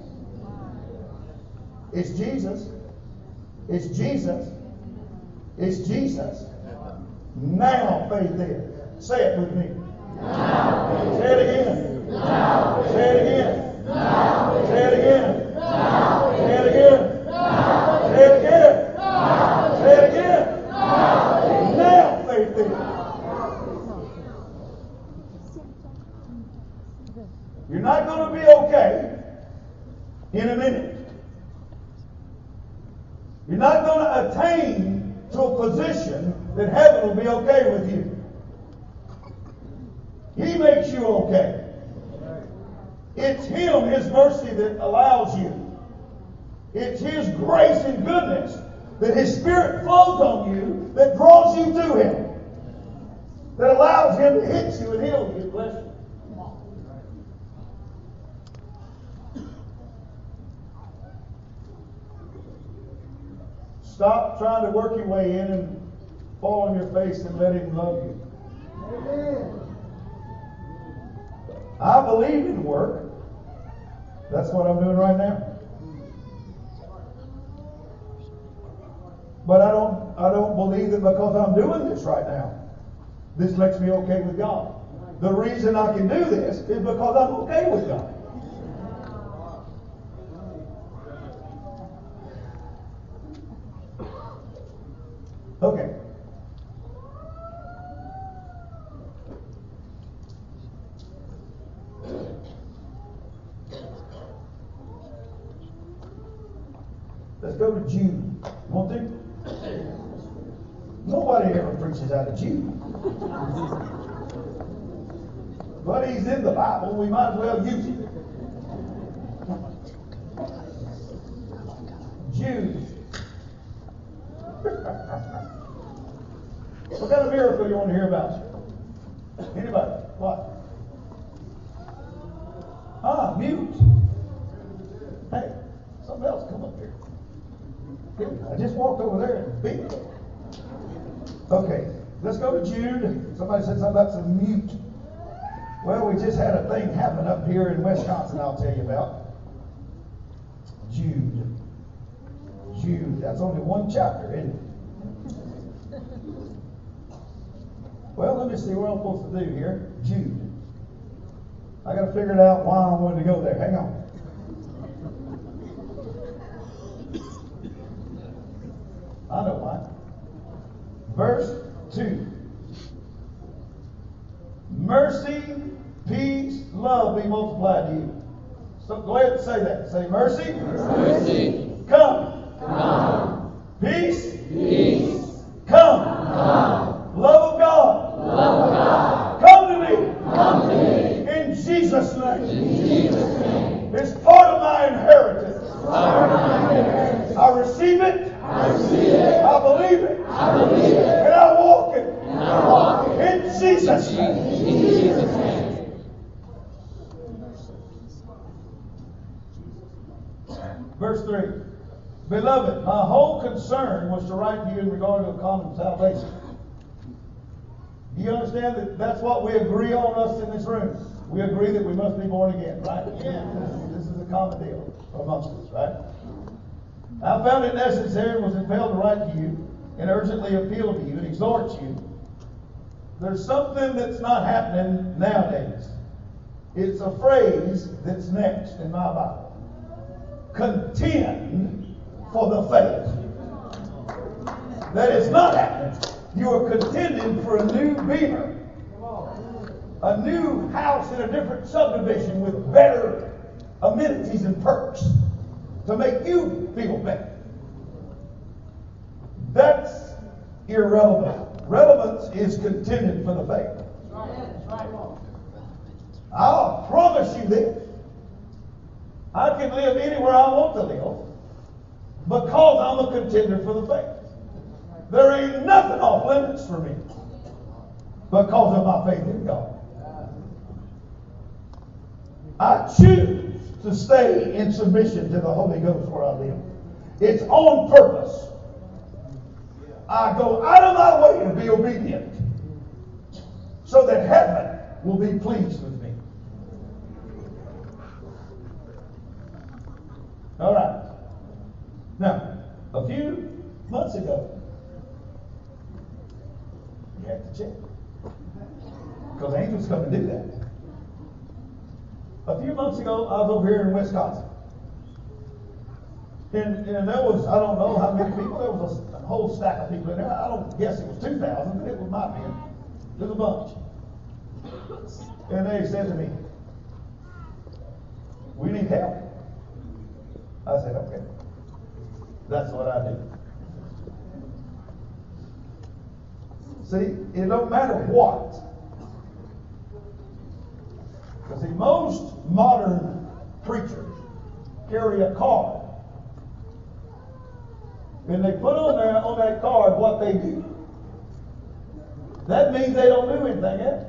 It's Jesus. It's Jesus. It's Jesus. Now faith is. Say it with me. Now. Say it again. Now. Say it again. Now. Say it again. Now. Say it again. Now. Say it again. Now. Say it again. Now faith is. You're not going to be okay in a minute. You're not going to attain to a position that heaven will be okay with you. He makes you okay. It's Him, His mercy, that allows you. It's His grace and goodness that His Spirit flows on you, that draws you to Him, that allows Him to hit you and heal you and bless you. Stop trying to work your way in and fall on your face and let Him love you. Amen. I believe in work. That's what I'm doing right now. But I don't believe that because I'm doing this right now, this makes me okay with God. The reason I can do this is because I'm okay with God. Okay. Let's go to Jude. You want to? Nobody ever preaches out of Jude. But he's in the Bible. We might as well use it. Jude. What kind of miracle you want to hear about? Anybody? What? Mute. Hey, something else come up here. I just walked over there and beat it. Okay, let's go to Jude. Somebody said something about some mute. Well, we just had a thing happen up here in Wisconsin I'll tell you about. Jude. That's only one chapter, isn't it? Well, let me see what I'm supposed to do here. Jude. I got to figure it out why I wanted to go there. Hang on. I know why. Verse 2. Mercy, peace, love be multiplied to you. So go ahead and say that. Say mercy. Mercy. Come. Come. Peace. Peace. Come. Come. Love of God. Love of God. Come to me. Come to me. In Jesus' name. In Jesus' name. It's part of my inheritance. Part of my inheritance. I receive it. I receive it. I believe it. I believe it. And I walk it. And I walk it. In Jesus' name. In Jesus' name. Verse 3. Beloved, my whole concern was to write to you in regard to a common salvation. Do you understand that that's what we agree on, us in this room? We agree that we must be born again, right? Yeah. This is a common deal amongst us, right? I found it necessary and was impelled to write to you and urgently appeal to you and exhort you. There's something that's not happening nowadays. It's a phrase that's next in my Bible. Contend for the faith. That is not happening. You are contending for a new Beamer, a new house in a different subdivision with better amenities and perks to make you feel better. That's irrelevant. Relevance is contending for the faith. this. I can live anywhere I want to live because I'm a contender for the faith. There ain't nothing off limits for me because of my faith in God. I choose to stay in submission to the Holy Ghost where I live. It's on purpose. I go out of my way to be obedient so that heaven will be pleased with me. All right. Now, a few months ago, you have to check. Because angels come and do that. A few months ago, I was over here in Wisconsin. And there was, I don't know how many people, there was a whole stack of people in there. I don't guess it was 2,000, but it might be. It was a bunch. And they said to me, "We need help." I said, "Okay." That's what I do. See, it don't matter what. Because see, most modern preachers carry a card. And they put on that card what they do. That means they don't do anything else.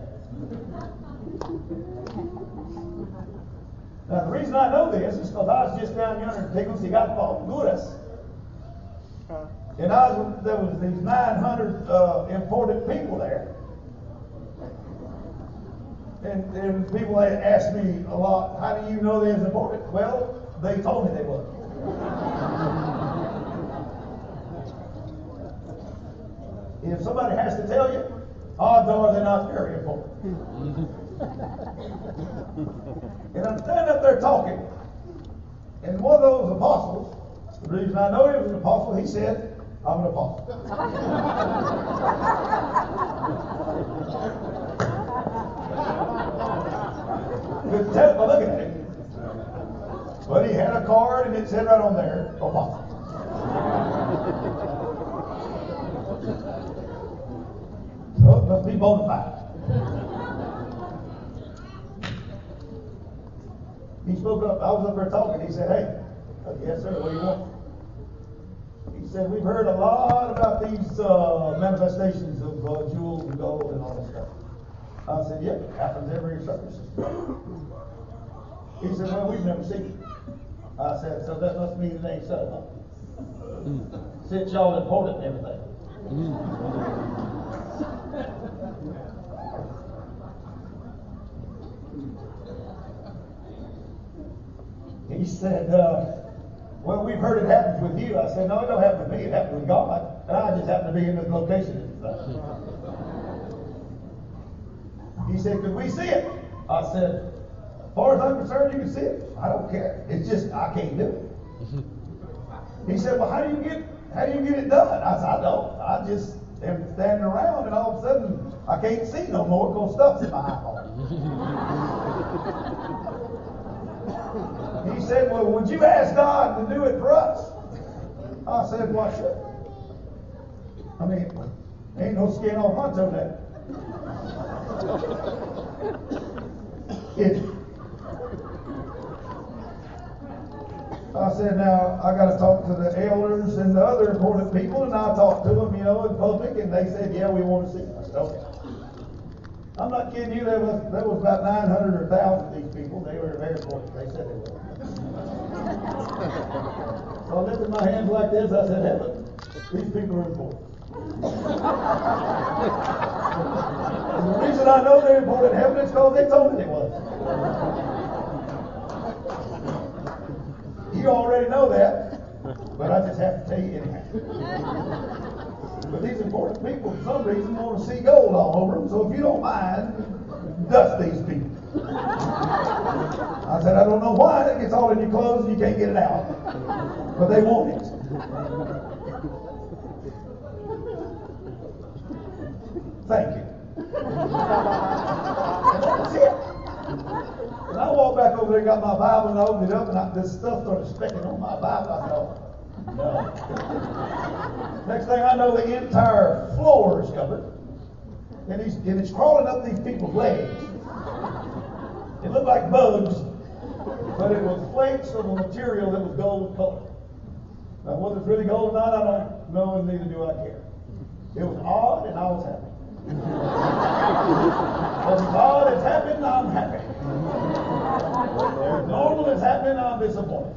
Now, the reason I know this is because I was just down yonder in Tegucigalpa, and there was these 900 imported people there. And people had asked me a lot, "How do you know they was imported?" Well, they told me they was. If somebody has to tell you, odds are they're not very important. And I'm standing up there talking, and one of those apostles, the reason I know he was an apostle, he said, "I'm an apostle." Couldn't tell by looking at him. But he had a card, and it said right on there, "Apostle." So it must be bona fide. He spoke up. I was up there talking. He said, "Hey," "Yes, sir, what do you want?" He said, "We've heard a lot about these manifestations of jewels and gold and all that stuff." I said, "Yeah, it happens every service." He said, "Well, we've never seen it." I said, "So that must mean it ain't so, huh? Since y'all imported and everything." He said, "Well, we've heard it happens with you." I said, "No, it don't happen with me. It happens with God. And I just happen to be in this location." He said, "Could we see it?" I said, "As far as I'm concerned, you can see it. I don't care. It's just I can't do it." He said, "Well, how do you get it done?" I said, "I don't. I just am standing around, and all of a sudden I can't see no more because stuff's in my eyeball." He said, "Well, would you ask God to do it for us?" I said, "Why should? I mean, ain't no skin off my toe there." I said, "Now, I got to talk to the elders and the other important people," and I talked to them, in public, and they said, "Yeah, we want to see it." I said, "Okay." I'm not kidding you. There was about 900 or 1,000 of these people. They were very important. They said they were. So I lifted my hands like this. I said, "Heaven, these people are important." And the reason I know they're important in heaven is because they told me they was. You already know that, but I just have to tell you anyhow. But these important people, for some reason, want to see gold all over them. So if you don't mind, dust these people. I said, "I don't know why it gets all in your clothes and you can't get it out, but they want it." Thank you. That's it. And I walked back over there and got my Bible and I opened it up and this stuff started specking on my Bible. I thought, no. Next thing I know, the entire floor is covered. And it's crawling up these people's legs. It looked like bugs but it was flakes of a material that was gold colored. Now, whether it's really gold or not, I don't know, and neither do I care. It was odd, and I was happy. Because it's odd, it's happening, I'm happy. If normal is happening, I'm disappointed.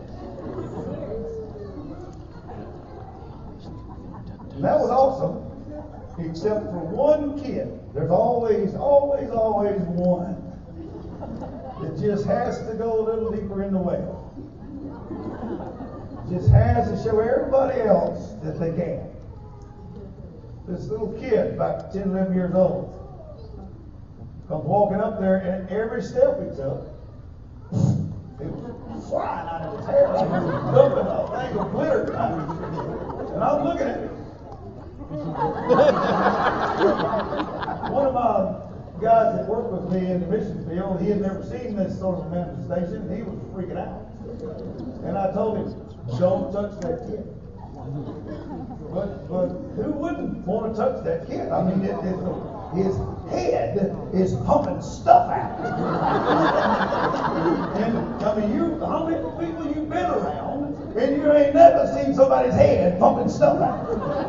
And that was awesome, except for one kid. There's always one that just has to go a little deeper in the well. Just has to show everybody else that they can. This little kid, about 10, 11 years old, comes walking up there, and every step he took, it was flying out of his hair like he was dumping a thing of glitter. And I'm looking at him. One of my guys that worked with me in the mission field, he had never seen this sort of manifestation. He was freaking out. And I told him, don't touch that kid. But who wouldn't want to touch that kid? I mean, his head is pumping stuff out. And I mean, how many people you've been around, and you ain't never seen somebody's head pumping stuff out?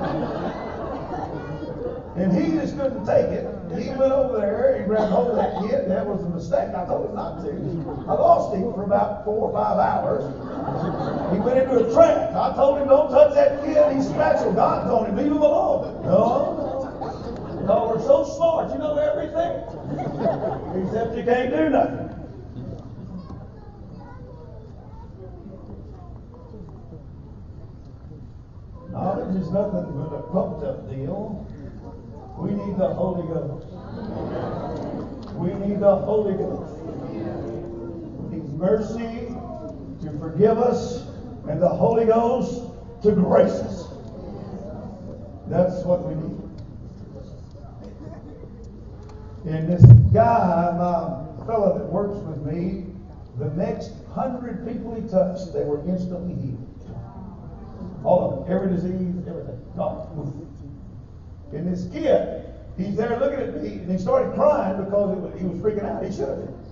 And he just couldn't take it. He went over there, he grabbed hold of that kid. That was a mistake. I told him not to. I lost him for about 4 or 5 hours. He went into a trance. I told him, don't touch that kid. He's special. God told him, leave him alone. No, we're so smart. You know everything. Except you can't do nothing. Knowledge is nothing but a pumped up deal. We need the Holy Ghost. We need the Holy Ghost. His mercy to forgive us, and the Holy Ghost to grace us. That's what we need. And this guy, my fellow that works with me, the next 100 people he touched, they were instantly healed. All of them, every disease, everything, gone. And this kid, he's there looking at me, and he started crying because he was freaking out. He should have been.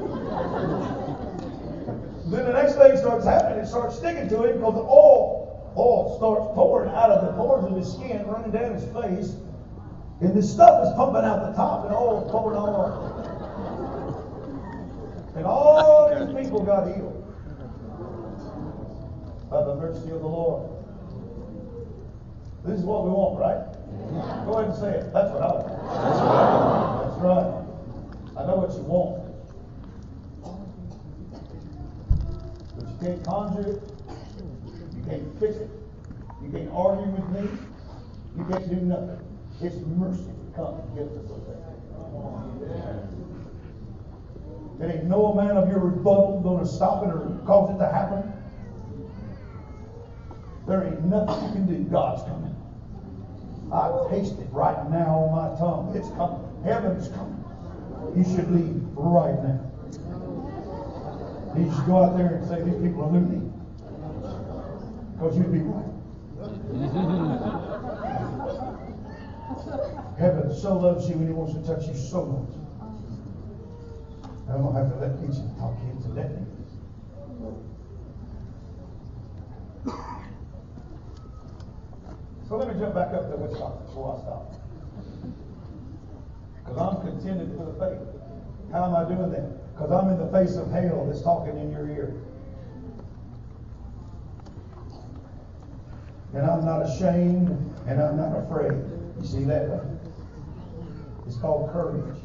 Then the next thing starts happening, it starts sticking to him because the oil starts pouring out of the pores of his skin, running down his face. And this stuff is pumping out the top, and oil pouring all over. And all these people got healed by the mercy of the Lord. This is what we want, right? Go ahead and say it. That's what I want. That's right. I know what you want. But you can't conjure it. You can't fix it. You can't argue with me. You can't do nothing. It's mercy to come and give us those things. There ain't no amount of your rebuttal going to stop it or cause it to happen. There ain't nothing you can do. God's coming. I taste it right now on my tongue. It's coming. Heaven's coming. You should leave right now. You should go out there and say, these people are loony. Because you'd be right. Heaven so loves you and he wants to touch you so much. I'm going to have to let each talk kids and let me. So let me jump back up to Wisconsin before I stop. Because I'm contended for the faith. How am I doing that? Because I'm in the face of hell that's talking in your ear. And I'm not ashamed and I'm not afraid. You see that? Right? It's called courage.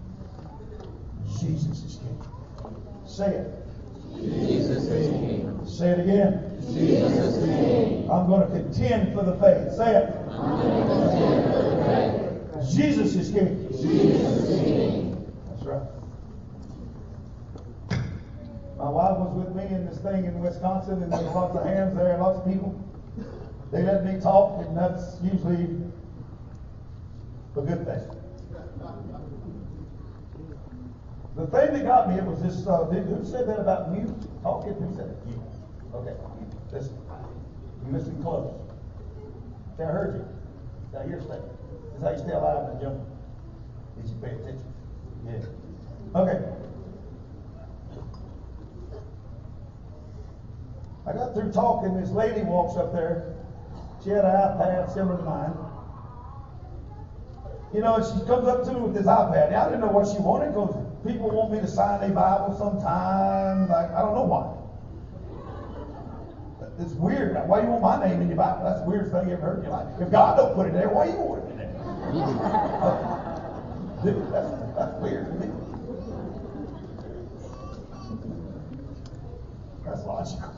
Jesus is King. Say it. Jesus is King. Say it again. Jesus is King. I'm going to contend for the faith. Say it. I'm going to contend for the faith. Jesus is King. Jesus is King. That's right. My wife was with me in this thing in Wisconsin, and there was lots of hands there and lots of people. They let me talk, and that's usually a good thing. The thing that got me, it was this, who said that about mute talking? Who said it? You. Okay. Listen. You listen close. See, I heard you. Now here's the thing. This is how you stay alive in the jungle. Did you pay attention? Yeah. Okay. through talking, this lady walks up there. She had an iPad similar to mine. You know, and she comes up to me with this iPad. Now, I didn't know what she wanted because people want me to sign their Bible sometimes. Like, I don't know why. It's weird. Why you want my name in your Bible? That's the weirdest thing you ever heard in your life. If God don't put it there, why you want it in there? Dude, that's weird to me. That's logical.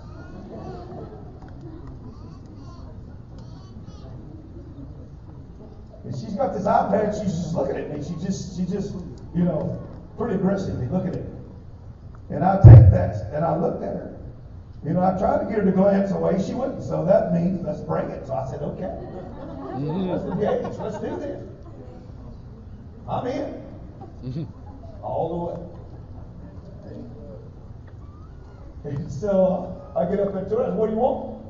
And she's got this iPad, she's just looking at me. She just, you know, pretty aggressively looking at me. And I take that, and I looked at her. You know, I tried to get her to glance away. She wouldn't. So that means let's bring it. So I said, okay. Let's engage. Let's do this. I'm in. All the way. And so I get up into her. I said, what do you want?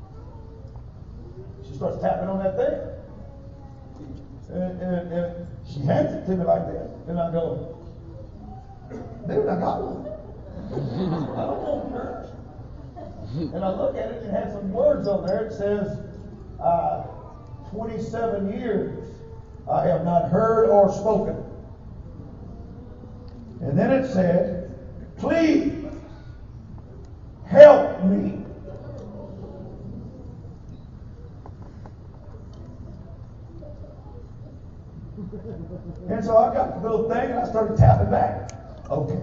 She starts tapping on that thing. And she hands it to me like this. And I go, dude, I got one. I don't want church. And I look at it, and it has some words on there. It says, 27 years I have not heard or spoken. And then it said, please help me. And so I got the little thing, and I started tapping back. Okay.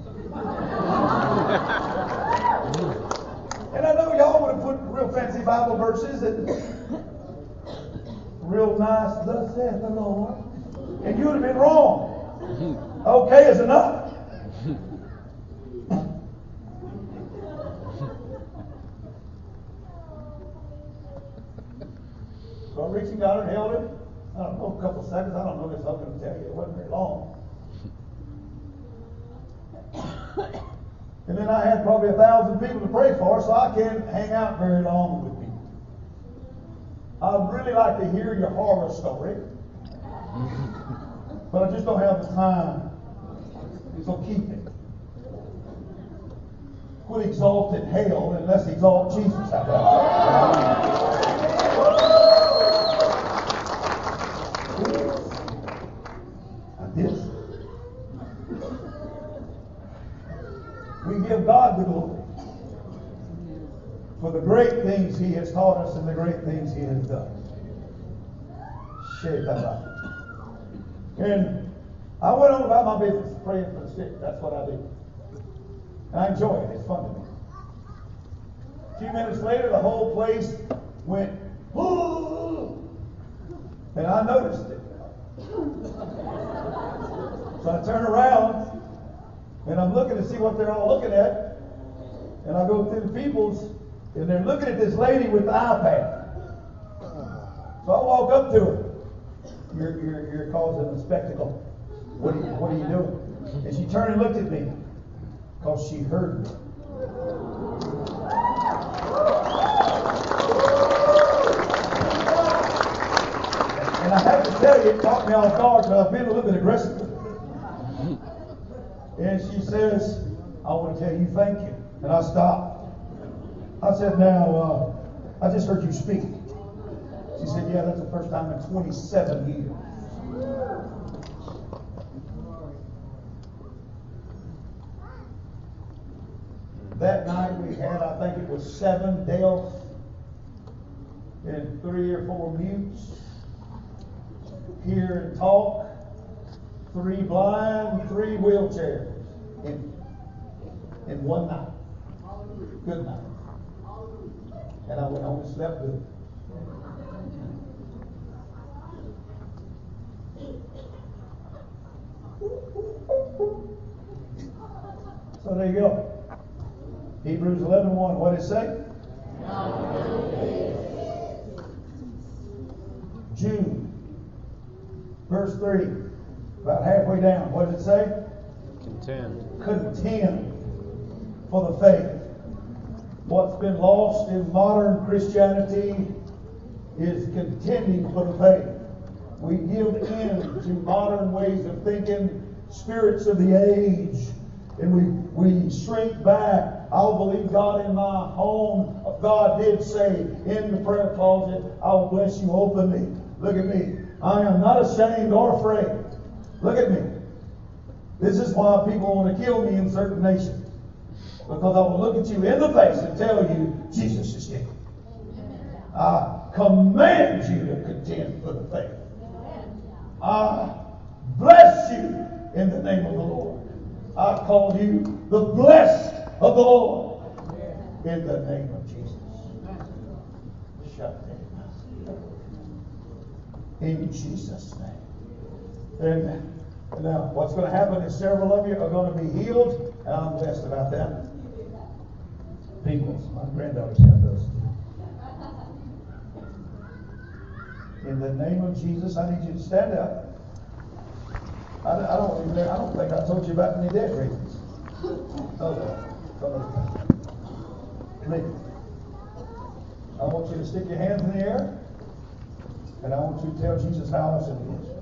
And I know y'all would have put real fancy Bible verses and real nice, thus saith the Lord. And you would have been wrong. Okay is enough. So I reached down and held him. I don't know, a couple of seconds. I don't know this. I'm going to tell you, it wasn't very long. And then I had probably 1,000 people to pray for, so I can't hang out very long with people. I'd really like to hear your horror story, but I just don't have the time. So keep it. Quit exalting hell and let's exalt Jesus. How about that? This. We give God the glory for the great things He has taught us and the great things He has done. And I went on about my business, praying for the sick. That's what I do. And I enjoy it. It's fun to me. A few minutes later, the whole place went, "Ooh!" And I noticed it. So I turn around, and I'm looking to see what they're all looking at. And I go through the people's, and they're looking at this lady with the iPad. So I walk up to her. You're causing a spectacle. What are you doing? And she turned and looked at me because she heard me. And I have to tell you, it caught me off guard because I've been a little bit aggressive. And she says, I want to tell you thank you. And I stopped. I said, now, I just heard you speak. She said, yeah, that's the first time in 27 years. That night we had, I think it was 7 deaf and 3 or 4 mutes. Hear and talk. 3 blind, 3 wheelchairs in one night. Good night. And I went home and slept good. So there you go. Hebrews 11:1. What did it say? Jude, verse 3. About halfway down. What did it say? Contend for the faith. What's been lost in modern Christianity is contending for the faith. We give in to modern ways of thinking, spirits of the age, and we shrink back. I'll believe God in my home. God did say in the prayer closet, I will bless you openly. Look at me. I am not ashamed or afraid. Look at me. This is why people want to kill me in certain nations. Because I will look at you in the face and tell you, Jesus is king. I command you to contend for the faith. I bless you in the name of the Lord. I call you the blessed of the Lord in the name of Jesus. In Jesus' name. And now, what's going to happen is several of you are going to be healed, and I'm blessed about that. People, my granddaughters have those too. In the name of Jesus, I need you to stand up. I don't think I told you about any dead reasons. Please. I want you to stick your hands in the air, and I want you to tell Jesus how awesome He is.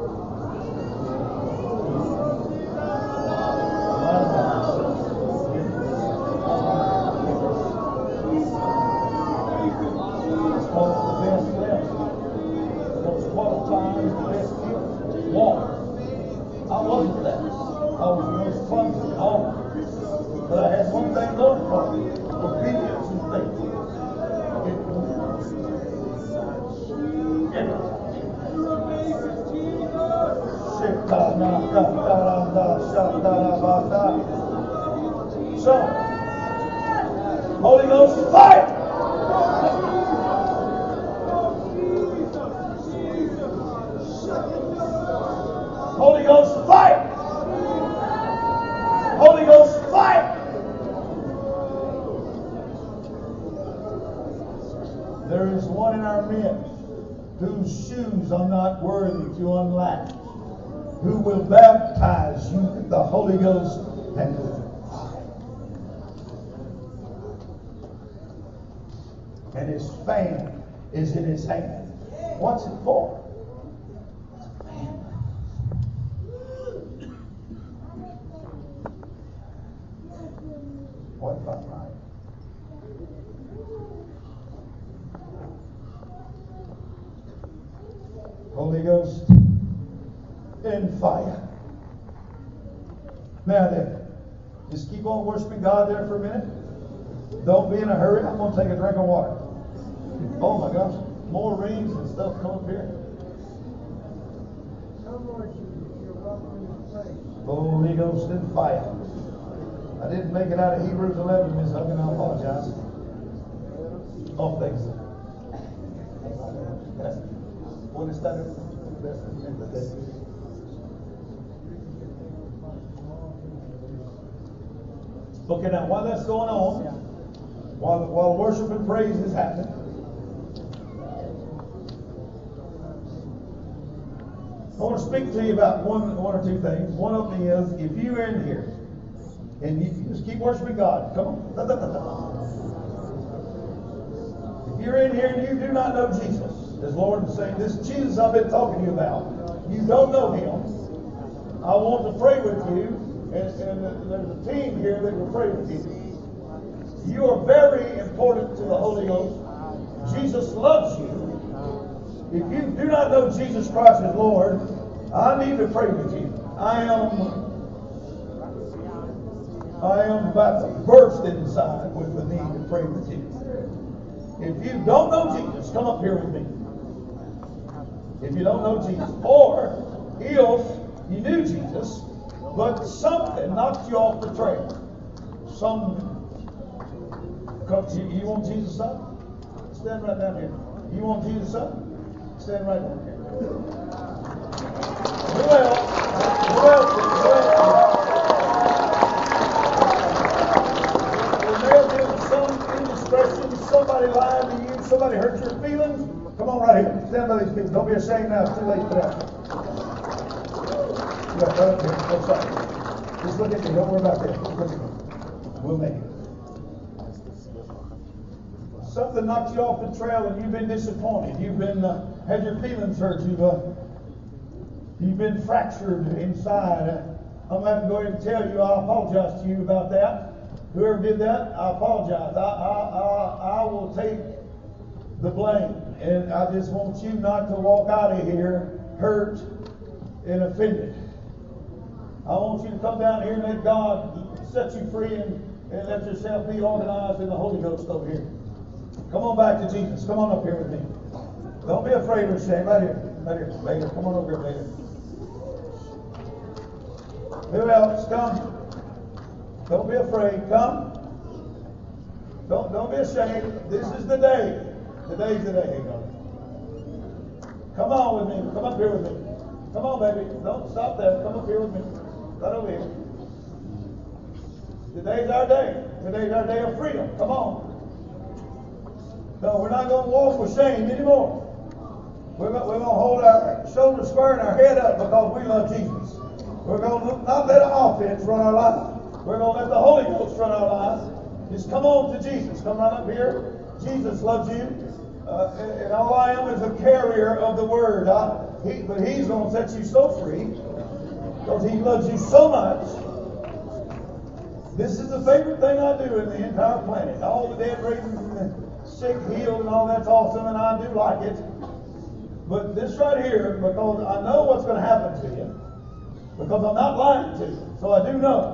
It's called the best left. Most qualified, the best gift. Walk. I wasn't that. I was the most clumsy, all. But I had one thing going for me: obedience and faith. So, Holy Ghost, fight! Holy Ghost, fight! Holy Ghost, fight! There is one in our midst whose shoes I'm not worthy to unlatch, who will baptize you with the Holy Ghost and with fire. And his fan is in his hand. What's it for? It's a fan. What if I'm right? Holy Ghost and fire. Now then, just keep on worshiping God there for a minute. Don't be in a hurry. I'm going to take a drink of water. Oh my gosh, more rings and stuff come up here. Holy Ghost and fire. I didn't make it out of Hebrews 11, Miss Huggin. I apologize. Oh, thanks. Buenas tardes. Okay, now while that's going on, while worship and praise is happening, I want to speak to you about one or two things. One of them is, if you're in here and you just keep worshiping God, come on. If you're in here and you do not know Jesus as Lord and Savior, this Jesus I've been talking to you about, you don't know Him, I want to pray with you, and there's a team here that will pray with you. You are very important to the Holy Ghost. Jesus loves you. If you do not know Jesus Christ as Lord, I need to pray with you. I am about to burst inside with the need to pray with you. If you don't know Jesus, come up here with me. If you don't know Jesus, or if you knew Jesus, but something knocked you off the trail. You want Jesus up? Stand right down here. You want Jesus up? Stand right down here. Who else? There may have been some indiscretion, somebody lied to you, somebody hurt your feelings. Come on right here. Stand by these people. Don't be ashamed now. It's too late for that. Yeah, right up here. Go side. Just look at me. Don't worry about that. Just look at me. We'll make it. Something knocked you off the trail and you've been disappointed. You've been had your feelings hurt. You've been fractured inside. I'm going to have to go ahead and tell you, I apologize to you about that. Whoever did that, I apologize. I will take the blame. And I just want you not to walk out of here hurt and offended. I want you to come down here and let God set you free and let yourself be organized in the Holy Ghost over here. Come on back to Jesus. Come on up here with me. Don't be afraid or ashamed. Right here. Right here. Later. Come on over here later. Who else? Come. Don't be afraid. Come. Don't be ashamed. This is the day. Today's the day. Come on with me. Come up here with me. Come on, baby. Don't stop there. Come up here with me. Right over here. Today's our day. Today's our day of freedom. Come on. No, we're not going to walk with shame anymore. We're going to hold our shoulders square and our head up because we love Jesus. We're going to not let an offense run our life. We're going to let the Holy Ghost run our lives. Just come on to Jesus. Come right up here. Jesus loves you. And all I am is a carrier of the Word. But He's going to set you so free because He loves you so much. This is the favorite thing I do in the entire planet. All the dead raised and the sick healed and all that's awesome, and I do like it. But this right here, because I know what's going to happen to you, because I'm not lying to you, so I do know.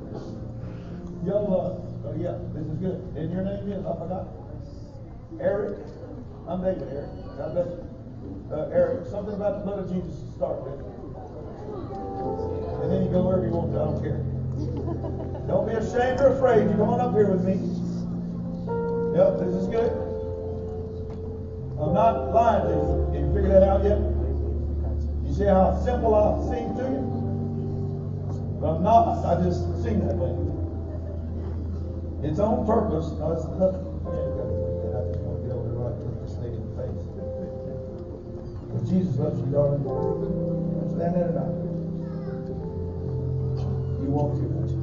Yeah, this is good. And your name is, I forgot. Eric. I'm David, Eric. God bless you. Eric, something about the blood of Jesus to start with. And then you go wherever you want to, I don't care. Don't be ashamed or afraid. You come on up here with me. Yep, this is good. I'm not lying to you. Can you figure that out yet? You see how simple I seem to you? But I'm not. I just seem that way. It's on purpose. No, it's nothing. I just want to get over the right and look this lady in the face. If Jesus loves you, darling, stand there tonight. You want to, don't you?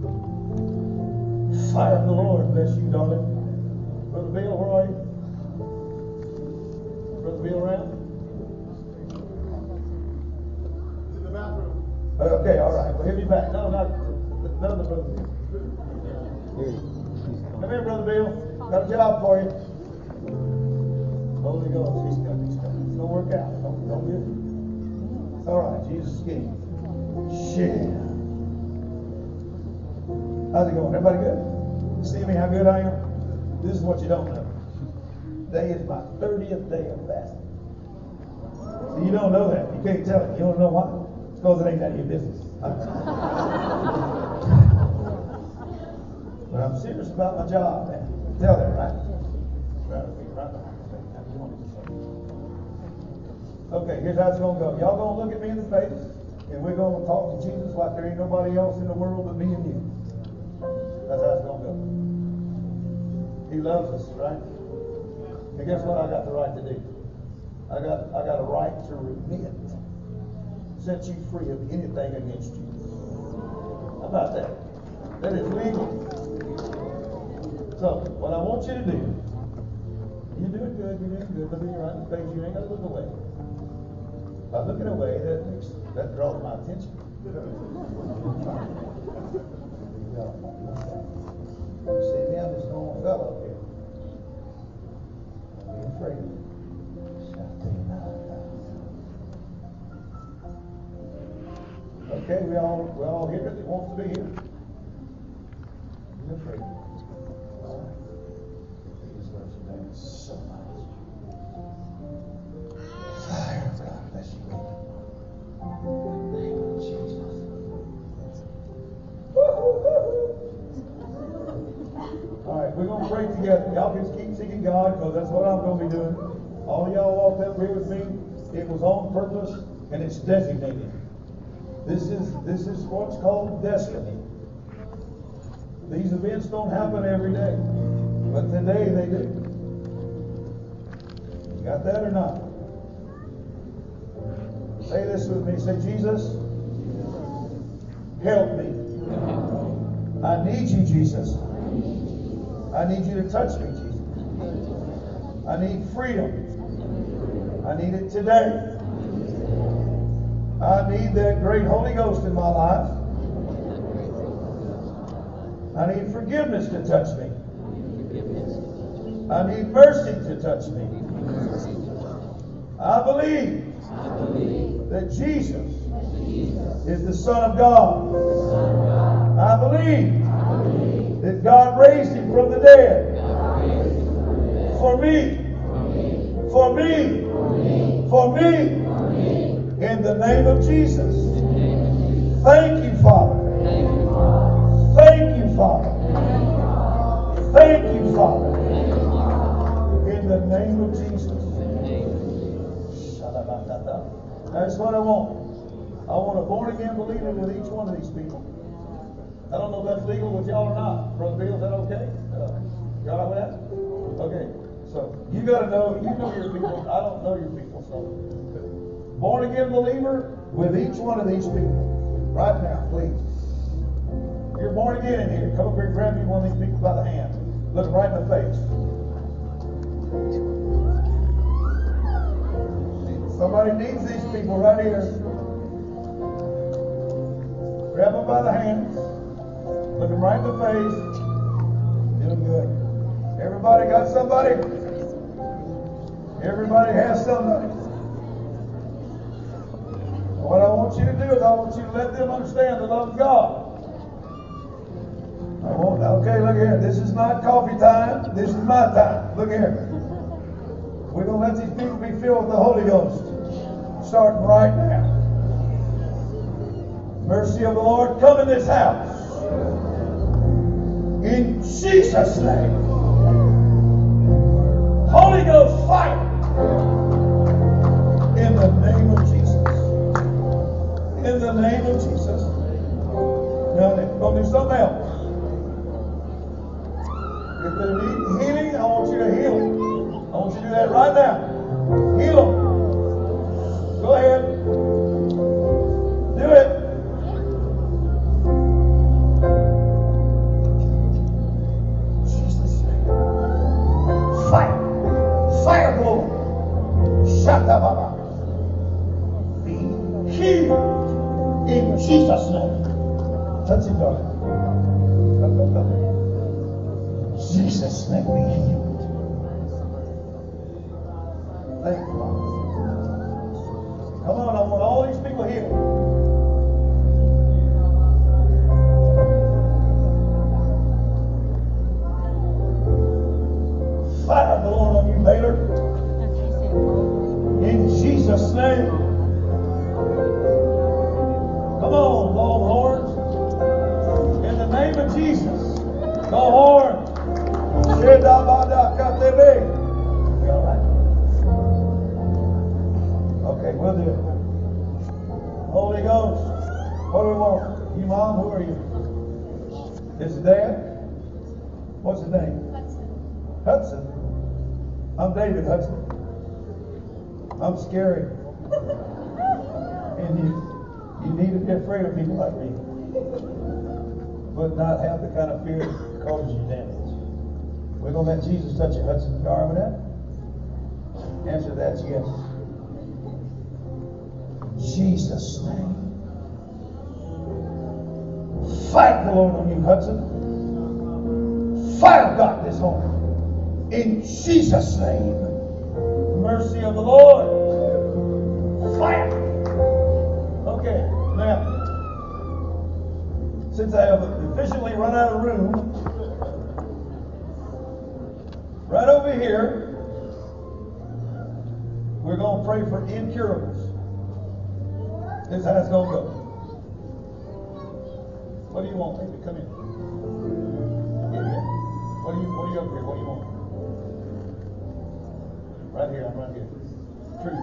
Fire of the Lord bless you, darling. Brother Bill, where are you? Brother Bill around? In the bathroom. Okay, all right. Well, he'll be back. No, not the Brother Bill. Come here, Brother Bill. Got a job for you. Holy Ghost, he's coming. It's going to work out. Don't get it. All right, Jesus King. Shit. How's it going? Everybody good? You see me how good I am? This is what you don't know. Today is my 30th day of fasting. See, you don't know that. You can't tell it. You don't know why? It's because it ain't none of your business. But I'm serious about my job, man. Tell them, right? Okay, here's how it's going to go. Y'all going to look at me in the face, and we're going to talk to Jesus like there ain't nobody else in the world but me and you. That's how it's going to go. He loves us, right? And guess what I got the right to do? I got a right to remit. Set you free of anything against you. How about that? That is legal. So, what I want you to do, you're doing good, look in your right face, you ain't got to look away. By looking away, that draws my attention. You see me, I'm just a normal fellow up here. Don't be afraid. Okay, we all here that wants to be here. Be afraid. These words are there so much. Fire of God, bless you. Thank you, Jesus. All right, we're going to pray together. Y'all just keep seeking God because that's what I'm going to be doing. All of y'all walked up here with me. It was on purpose and it's designated. This is what's called destiny. These events don't happen every day, but today they do. You got that or not? Say this with me. Say, Jesus, help me. I need you, Jesus. I need you to touch me, Jesus. I need freedom. I need it today. I need that great Holy Ghost in my life. I need forgiveness to touch me. I need mercy to touch me. I believe that Jesus is the Son of God. I believe that God raised him from the dead. For me. For me. For me. In the name of Jesus. Thank you, Father. Thank you, Father. Thank you, Father. In the name of Jesus. That's what I want. I want a born-again believer with each one of these people. I don't know if that's legal with y'all or not. Brother Bill, is that okay? You all right with that? Okay. So, you got to know, you know your people. I don't know your people. So, born-again believer with each one of these people. Right now, please. You're born again in here. Come up here and grab me one of these people by the hand. Look them right in the face. Somebody needs these people right here. Grab them by the hands. Look them right in the face. Doing good. Everybody got somebody? Everybody has somebody. What I want you to do is I want you to let them understand the love of God. Okay, look here. This is not coffee time. This is my time. Look here. We're going to let these people be filled with the Holy Ghost. Starting right now. Mercy of the Lord, come in this house. In Jesus' name. Holy Ghost fire. In the name of Jesus. In the name of Jesus. Now, we're going to do something else. If they need healing, I want you to heal them. I want you to do that right now. Heal them. Go ahead. Do it. Jesus' name. Fire. Fire blow. Shatababa. Be healed in Jesus' name. Touch it, darling. Jesus' name be healed. Thank you, Lord. Come on, I want all these people healed. Fire of the Lord on you, Baylor. In Jesus' name. Come on, Longhorns. In the name of Jesus. Go horn. We all right? Okay, we'll do it. Holy Ghost, what do we want? You, Mom, who are you? This is Dad? What's his name? Hudson. I'm David Hudson. I'm scary. And you need to be afraid of people like me. But not have the kind of fear that causes you damage. We're going to let Jesus touch you, Hudson. You all right with that? Answer to that's yes. Jesus' name. Fight the Lord on you, Hudson. Fire God this home. In Jesus' name. Mercy of the Lord. Fire. Okay, now, since I have efficiently run out of room, right over here, we're going to pray for incurables. This is how it's going to go. What do you want, baby? Come in. Get in. What are you up here? What do you want? Right here, I'm right here. Truth.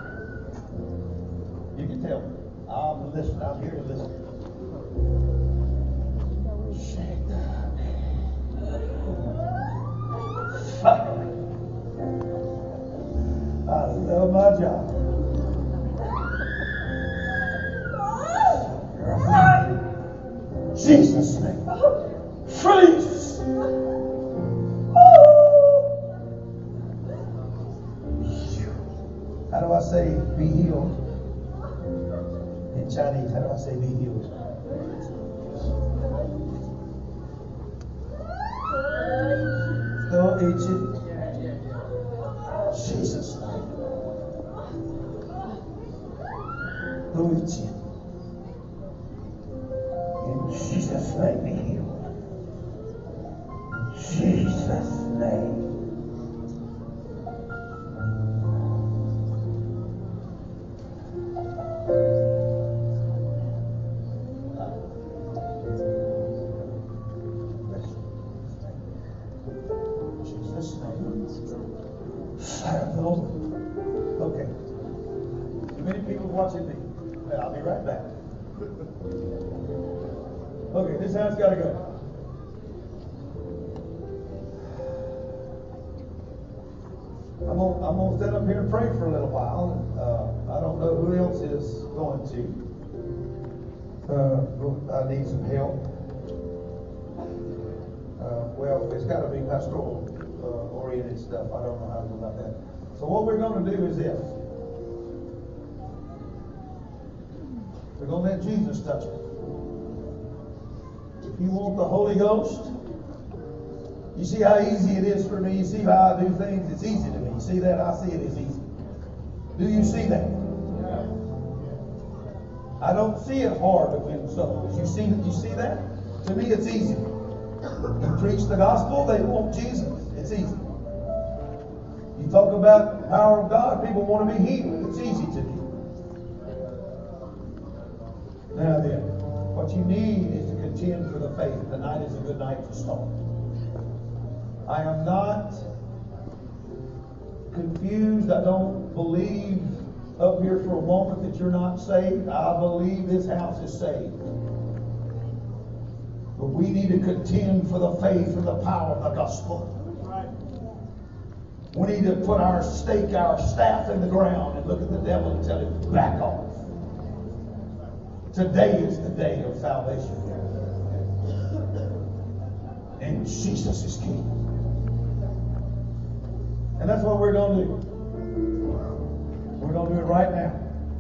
You can tell me. I'm listening. I'm here to listen. Shake that. Fire. I love my job. Jesus' name. Freeze. How do I say be healed? In Chinese, how do I say be healed? don't need you. Jesus' name. Who needs you? In Jesus' name, be healed. In Jesus' name. Jesus' name. Fire of the Lord. Okay. Too many people watching me. I'll be right back. Okay, this hand's got to go. I'm gonna stand up here and pray for a little while. I don't know who else is going to. I need some help. Well, it's got to be pastoral oriented stuff. I don't know how to do about that. So what we're going to do is this. We're going to let Jesus touch it. If you want the Holy Ghost, you see how easy it is for me. You see how I do things. It's easy to me. You see that? I see it as easy. Do you see that? I don't see it hard to win souls. You see that? To me, it's easy. You preach the gospel, they want Jesus. It's easy. You talk about the power of God, people want to be healed. It's easy to do. Now then, what you need is to contend for the faith. Tonight is a good night to start. I am not confused. I don't believe up here for a moment that you're not saved. I believe this house is saved. But we need to contend for the faith and the power of the gospel. We need to put our stake, our staff in the ground and look at the devil and tell him, back off. Today is the day of salvation. And Jesus is King. And that's what we're going to do. We're going to do it right now.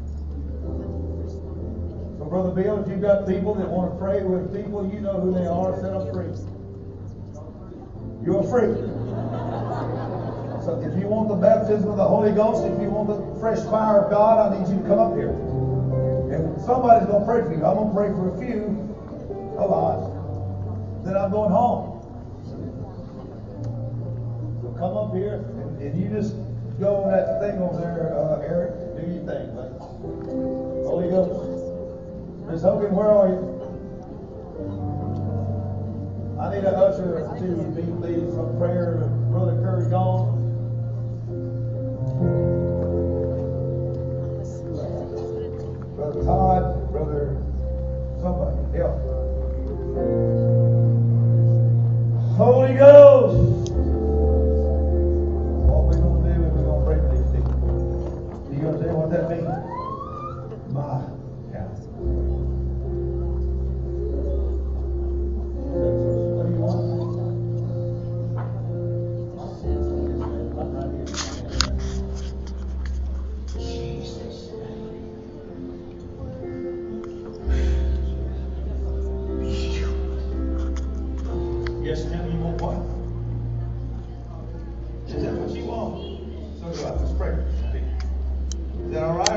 So, Brother Bill, if you've got people that want to pray with people, you know who they are, set them free. You're free. So if you want the baptism of the Holy Ghost, if you want the fresh fire of God, I need you to come up here. And somebody's going to pray for you. I'm going to pray for a few, a lot. Then I'm going home. So come up here, and you just go on that thing over there, Eric. Do your thing, buddy. Holy Ghost. Miss Hogan, where are you? I need an usher to be pleased from prayer. Brother Curry gone. Brother Todd, Brother somebody, help. Holy Ghost! What we're going to do is we're going to pray for these people. Do you understand what that means? My God. What do you want? Jesus. Yes, ma'am, you want what? Is that what you want? So do I. Let's pray. Is that all right?